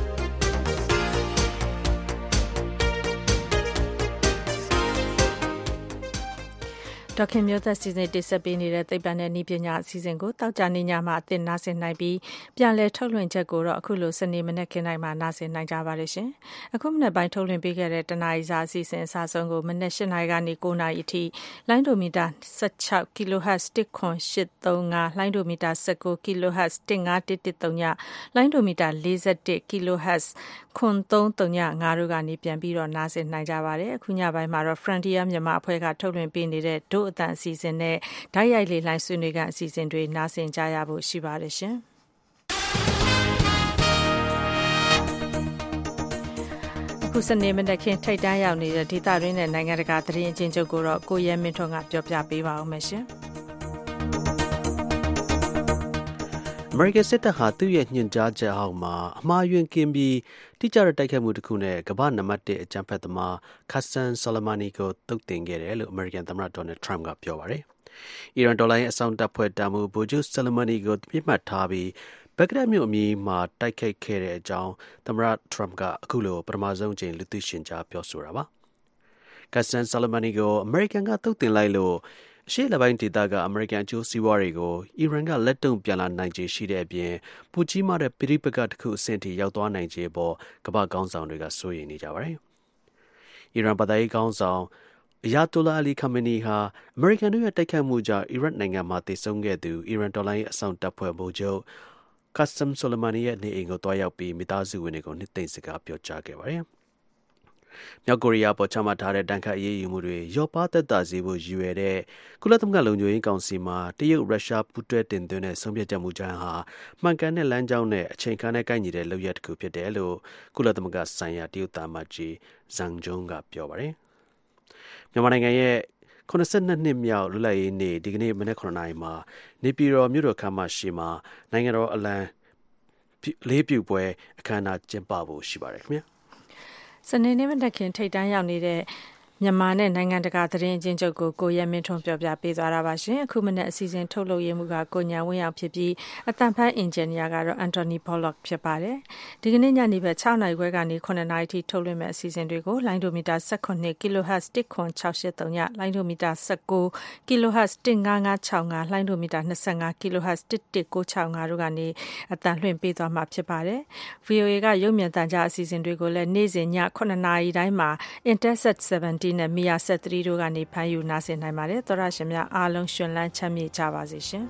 ဒေါခင်မျိုးသက်စီစဉ်တင်ဆက်ပေးနေတဲ့သိပ္ပံနဲ့နည်းပညာအစီအစဉ်ကိုတောက်ကြနေညမှာအသင်နာဆင်နိုင်ပြီးပြန်လည်ထုတ်လွှင့်ချက်ကိုတော့အခုလိုစနေမနေ့ခင်းတိုင်းမှာနာဆင်နိုင်ကြပါလိမ့်ရှင်။အခုမနေ့ပိုင်းထုတ်လွှင့်ပေးခဲ့တဲ့တနားရီစာအစီအစဉ်အစားဆုံးကိုမနေ့၈နာရီကနေ၉နာရီအထိလိုင်းဒိုမီတာ၁၆ kilohertz တစ်ခွန်၈၃၅လိုင်းဒိုမီတာ၁၉ kilohertz တစ်၅တစ်တစ်၃ညလိုင်းဒိုမီတာ၄၁ kilohertz ခွန်၃၃ည၅တို့ကနေပြန်ပြီးတော့နာဆင်နိုင်ကြပါတယ်။အခုညပိုင်းမှာတော့ Frontier မြန်မာအဖွဲ့ကထုတ်လွှင့်ပေးနေတဲ့ဒို့အတန်အစီအစဉ်နဲ့ဓာတ်ရိုက်လေလှိုင်းဆွေးနွေးကအစီအစဉ်တွေနားဆင်ကြရဖို့ရှိပါတယ်ရှင်။အခုစနေမနက်ခင်းထိပ်တန်းရောက်နေတဲ့ဒေသတွင်းနဲ့နိုင်ငံတကာသတင်းအကျဉ်းချုပ်ကိုတော့ကိုရဲမင်းထွန်းကပြောပြပေးပါဦးမယ်ရှင်။အမေရိကန်စစ်တပ်ဟာသူ့ရဲ့ညွှန်ကြားချက်အောက်မှာအမှားယွင်းကင်းပြီးတိကျတဲ့တိုက်ခိုက်မှုတစ်ခုနဲ့ကမ္ဘာနံပါတ်တစ်အကြမ်းဖက်သမား Qasem Soleimani ကိုသုတ်သင်ခဲ့တယ်လို့အမေရိကန်သမ္မတ Donald Trump ကပြောပါတယ်။အီရန်တော်လှန်ရေးအစောင့်တပ်ဖွဲ့တပ်မှူး ဗိုလ်ချုပ် Soleimani ကိုပြစ်မှတ်ထားပြီးဘဂ္ဂဒက်မြို့အနီးမှာတိုက်ခိုက်ခဲ့တဲ့အကြောင်းသမ္မတ Trump ကအခုလိုပထမဆုံးအကြိမ်လူသိရှင်ကြားပြောဆိုတာပါ။ Qasem Soleimani ကိုအမေရိကန်ကသုတ်သင်လိုက်လို့အရှေ့အလယ်ပိုင်းဒေသကအမေရိကန်အကျိုးစီးပွားတွေကိုအီရန်ကလက်တုံ့ပြန်လာနိုင်ခြေရှိတဲ့အပြင်ပူကြီးမားတဲ့ပဋိပက္ခတစ်ခုအဆင့်ထိရောက်သွားနိုင်ခြေပေါ်ကမ္ဘာခေါင်းဆောင်တွေကစိုးရိမ်နေကြပါတယ်။အီရန်ဘာသာရေးခေါင်းဆောင်အယာတိုလာအလီခါမနီဟာအမေရိကန်တို့ရဲ့တိုက်ခိုက်မှုကြောင့်အီရတ်နိုင်ငံမှာတည်ဆုံခဲ့သူအီရန်တော်လှန်ရေးအစောင့်တပ်ဖွဲ့ဗိုလ်ချုပ် Qasem Soleimani ရဲ့နေအိမ်ကိုတွားရောက်ပြီးမိသားစုဝင်တွေကိုနှစ်သိမ့်စကားပြောကြားခဲ့ပါတယ်။မြောက်ကိုရီးယားပေါ်ချမှတ်ထားတဲ့တန်ခတ်အရေးယူမှုတွေရော့ပါသက်သာစေဖို့ရည်ရွယ်တဲ့ကုလသမဂ္ဂလုံခြုံရေးကောင်စီမှာတရုတ်ရုရှားပူးတွဲတင်သွင်းတဲ့ဆုံးဖြတ်ချက်မူကြမ်းဟာမှန်ကန်တဲ့လမ်းကြောင်းနဲ့အချိန်အခါနဲ့ကိုက်ညီတဲ့လုပ်ရပ်တစ်ခုဖြစ်တယ်လို့ကုလသမဂ္ဂဆိုင်ရာတရုတ်သားမကြီးဇန်ဂျုံကပြောပါတယ်။မြန်မာနိုင်ငံရဲ့ခုနစ်ဆယ့်နှစ်နှစ်မြောက်လွတ်လပ်ရေးနေ့ဒီကနေ့မနက်ခုနှစ်နာရီမှာနေပြည်တော်မြို့တော်ခမ်းမရှိမှာနိုင်ငံတော်အလံလေးပြုပွဲအခမ်းအနားကျင်းပဖို့ရှိပါတယ်ခင်ဗျာစနေနေ့မနက်ခင်းထိပ်တန်းရောက်နေတဲ့မြန်မာနဲ့နိုင်ငံတကာသတင်းအကျဉ်းချုပ်ကိုကိုရဲမင်းထွန်းပြောပြပေးသွားတာပါရှင်အခုမနေ့အစီအစဉ်ထုတ်လုပ်ရမှုကကိုညာဝင်းအောင်ဖြစ်ပြီးအတန်ဖန်အင်ဂျင်နီယာကတော့အန်တိုနီဘောလော့ဖြစ်ပါတယ်ဒီကနေ့ညနေဘက်၆နာရီခွဲကနေခုနှစ်နာရီထိထုတ်လွှင့်မဲ့အစီအစဉ်တွေကိုလိုင်းဒိုမီတာ၁၈ kilohertz တစ်ခွန်၆၈၃ညလိုင်းဒိုမီတာ၁၉ kilohertz တစ်၅၅၆၅လိုင်းဒိုမီတာ၂၅ kilohertz တစ်၁၉၆၅တို့ကနေအတန်လွှင့်ပေးသွားမှာဖြစ်ပါတယ် ဗွီအိုအေ ကရုပ်မြင်သံကြားအစီအစဉ်တွေကိုလည်းနေ့စဉ်ညခုနှစ်နာရီတိုင်းမှာ Intelsat ဆဗန်တီနဲ့ Mia ဆယ့်သုံးတို့ကနေဖမ်းယူနားဆင်နိုင်ပါတယ်သောရရှင်များအားလုံးရှင်လန်းချမ်းမြေ့ကြပါစေရှင်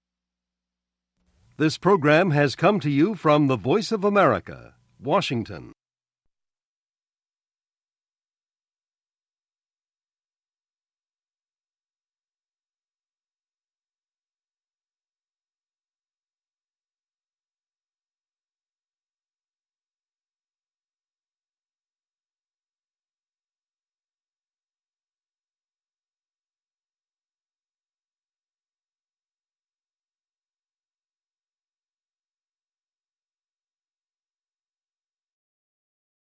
This program has come to you from the Voice of America, Washington.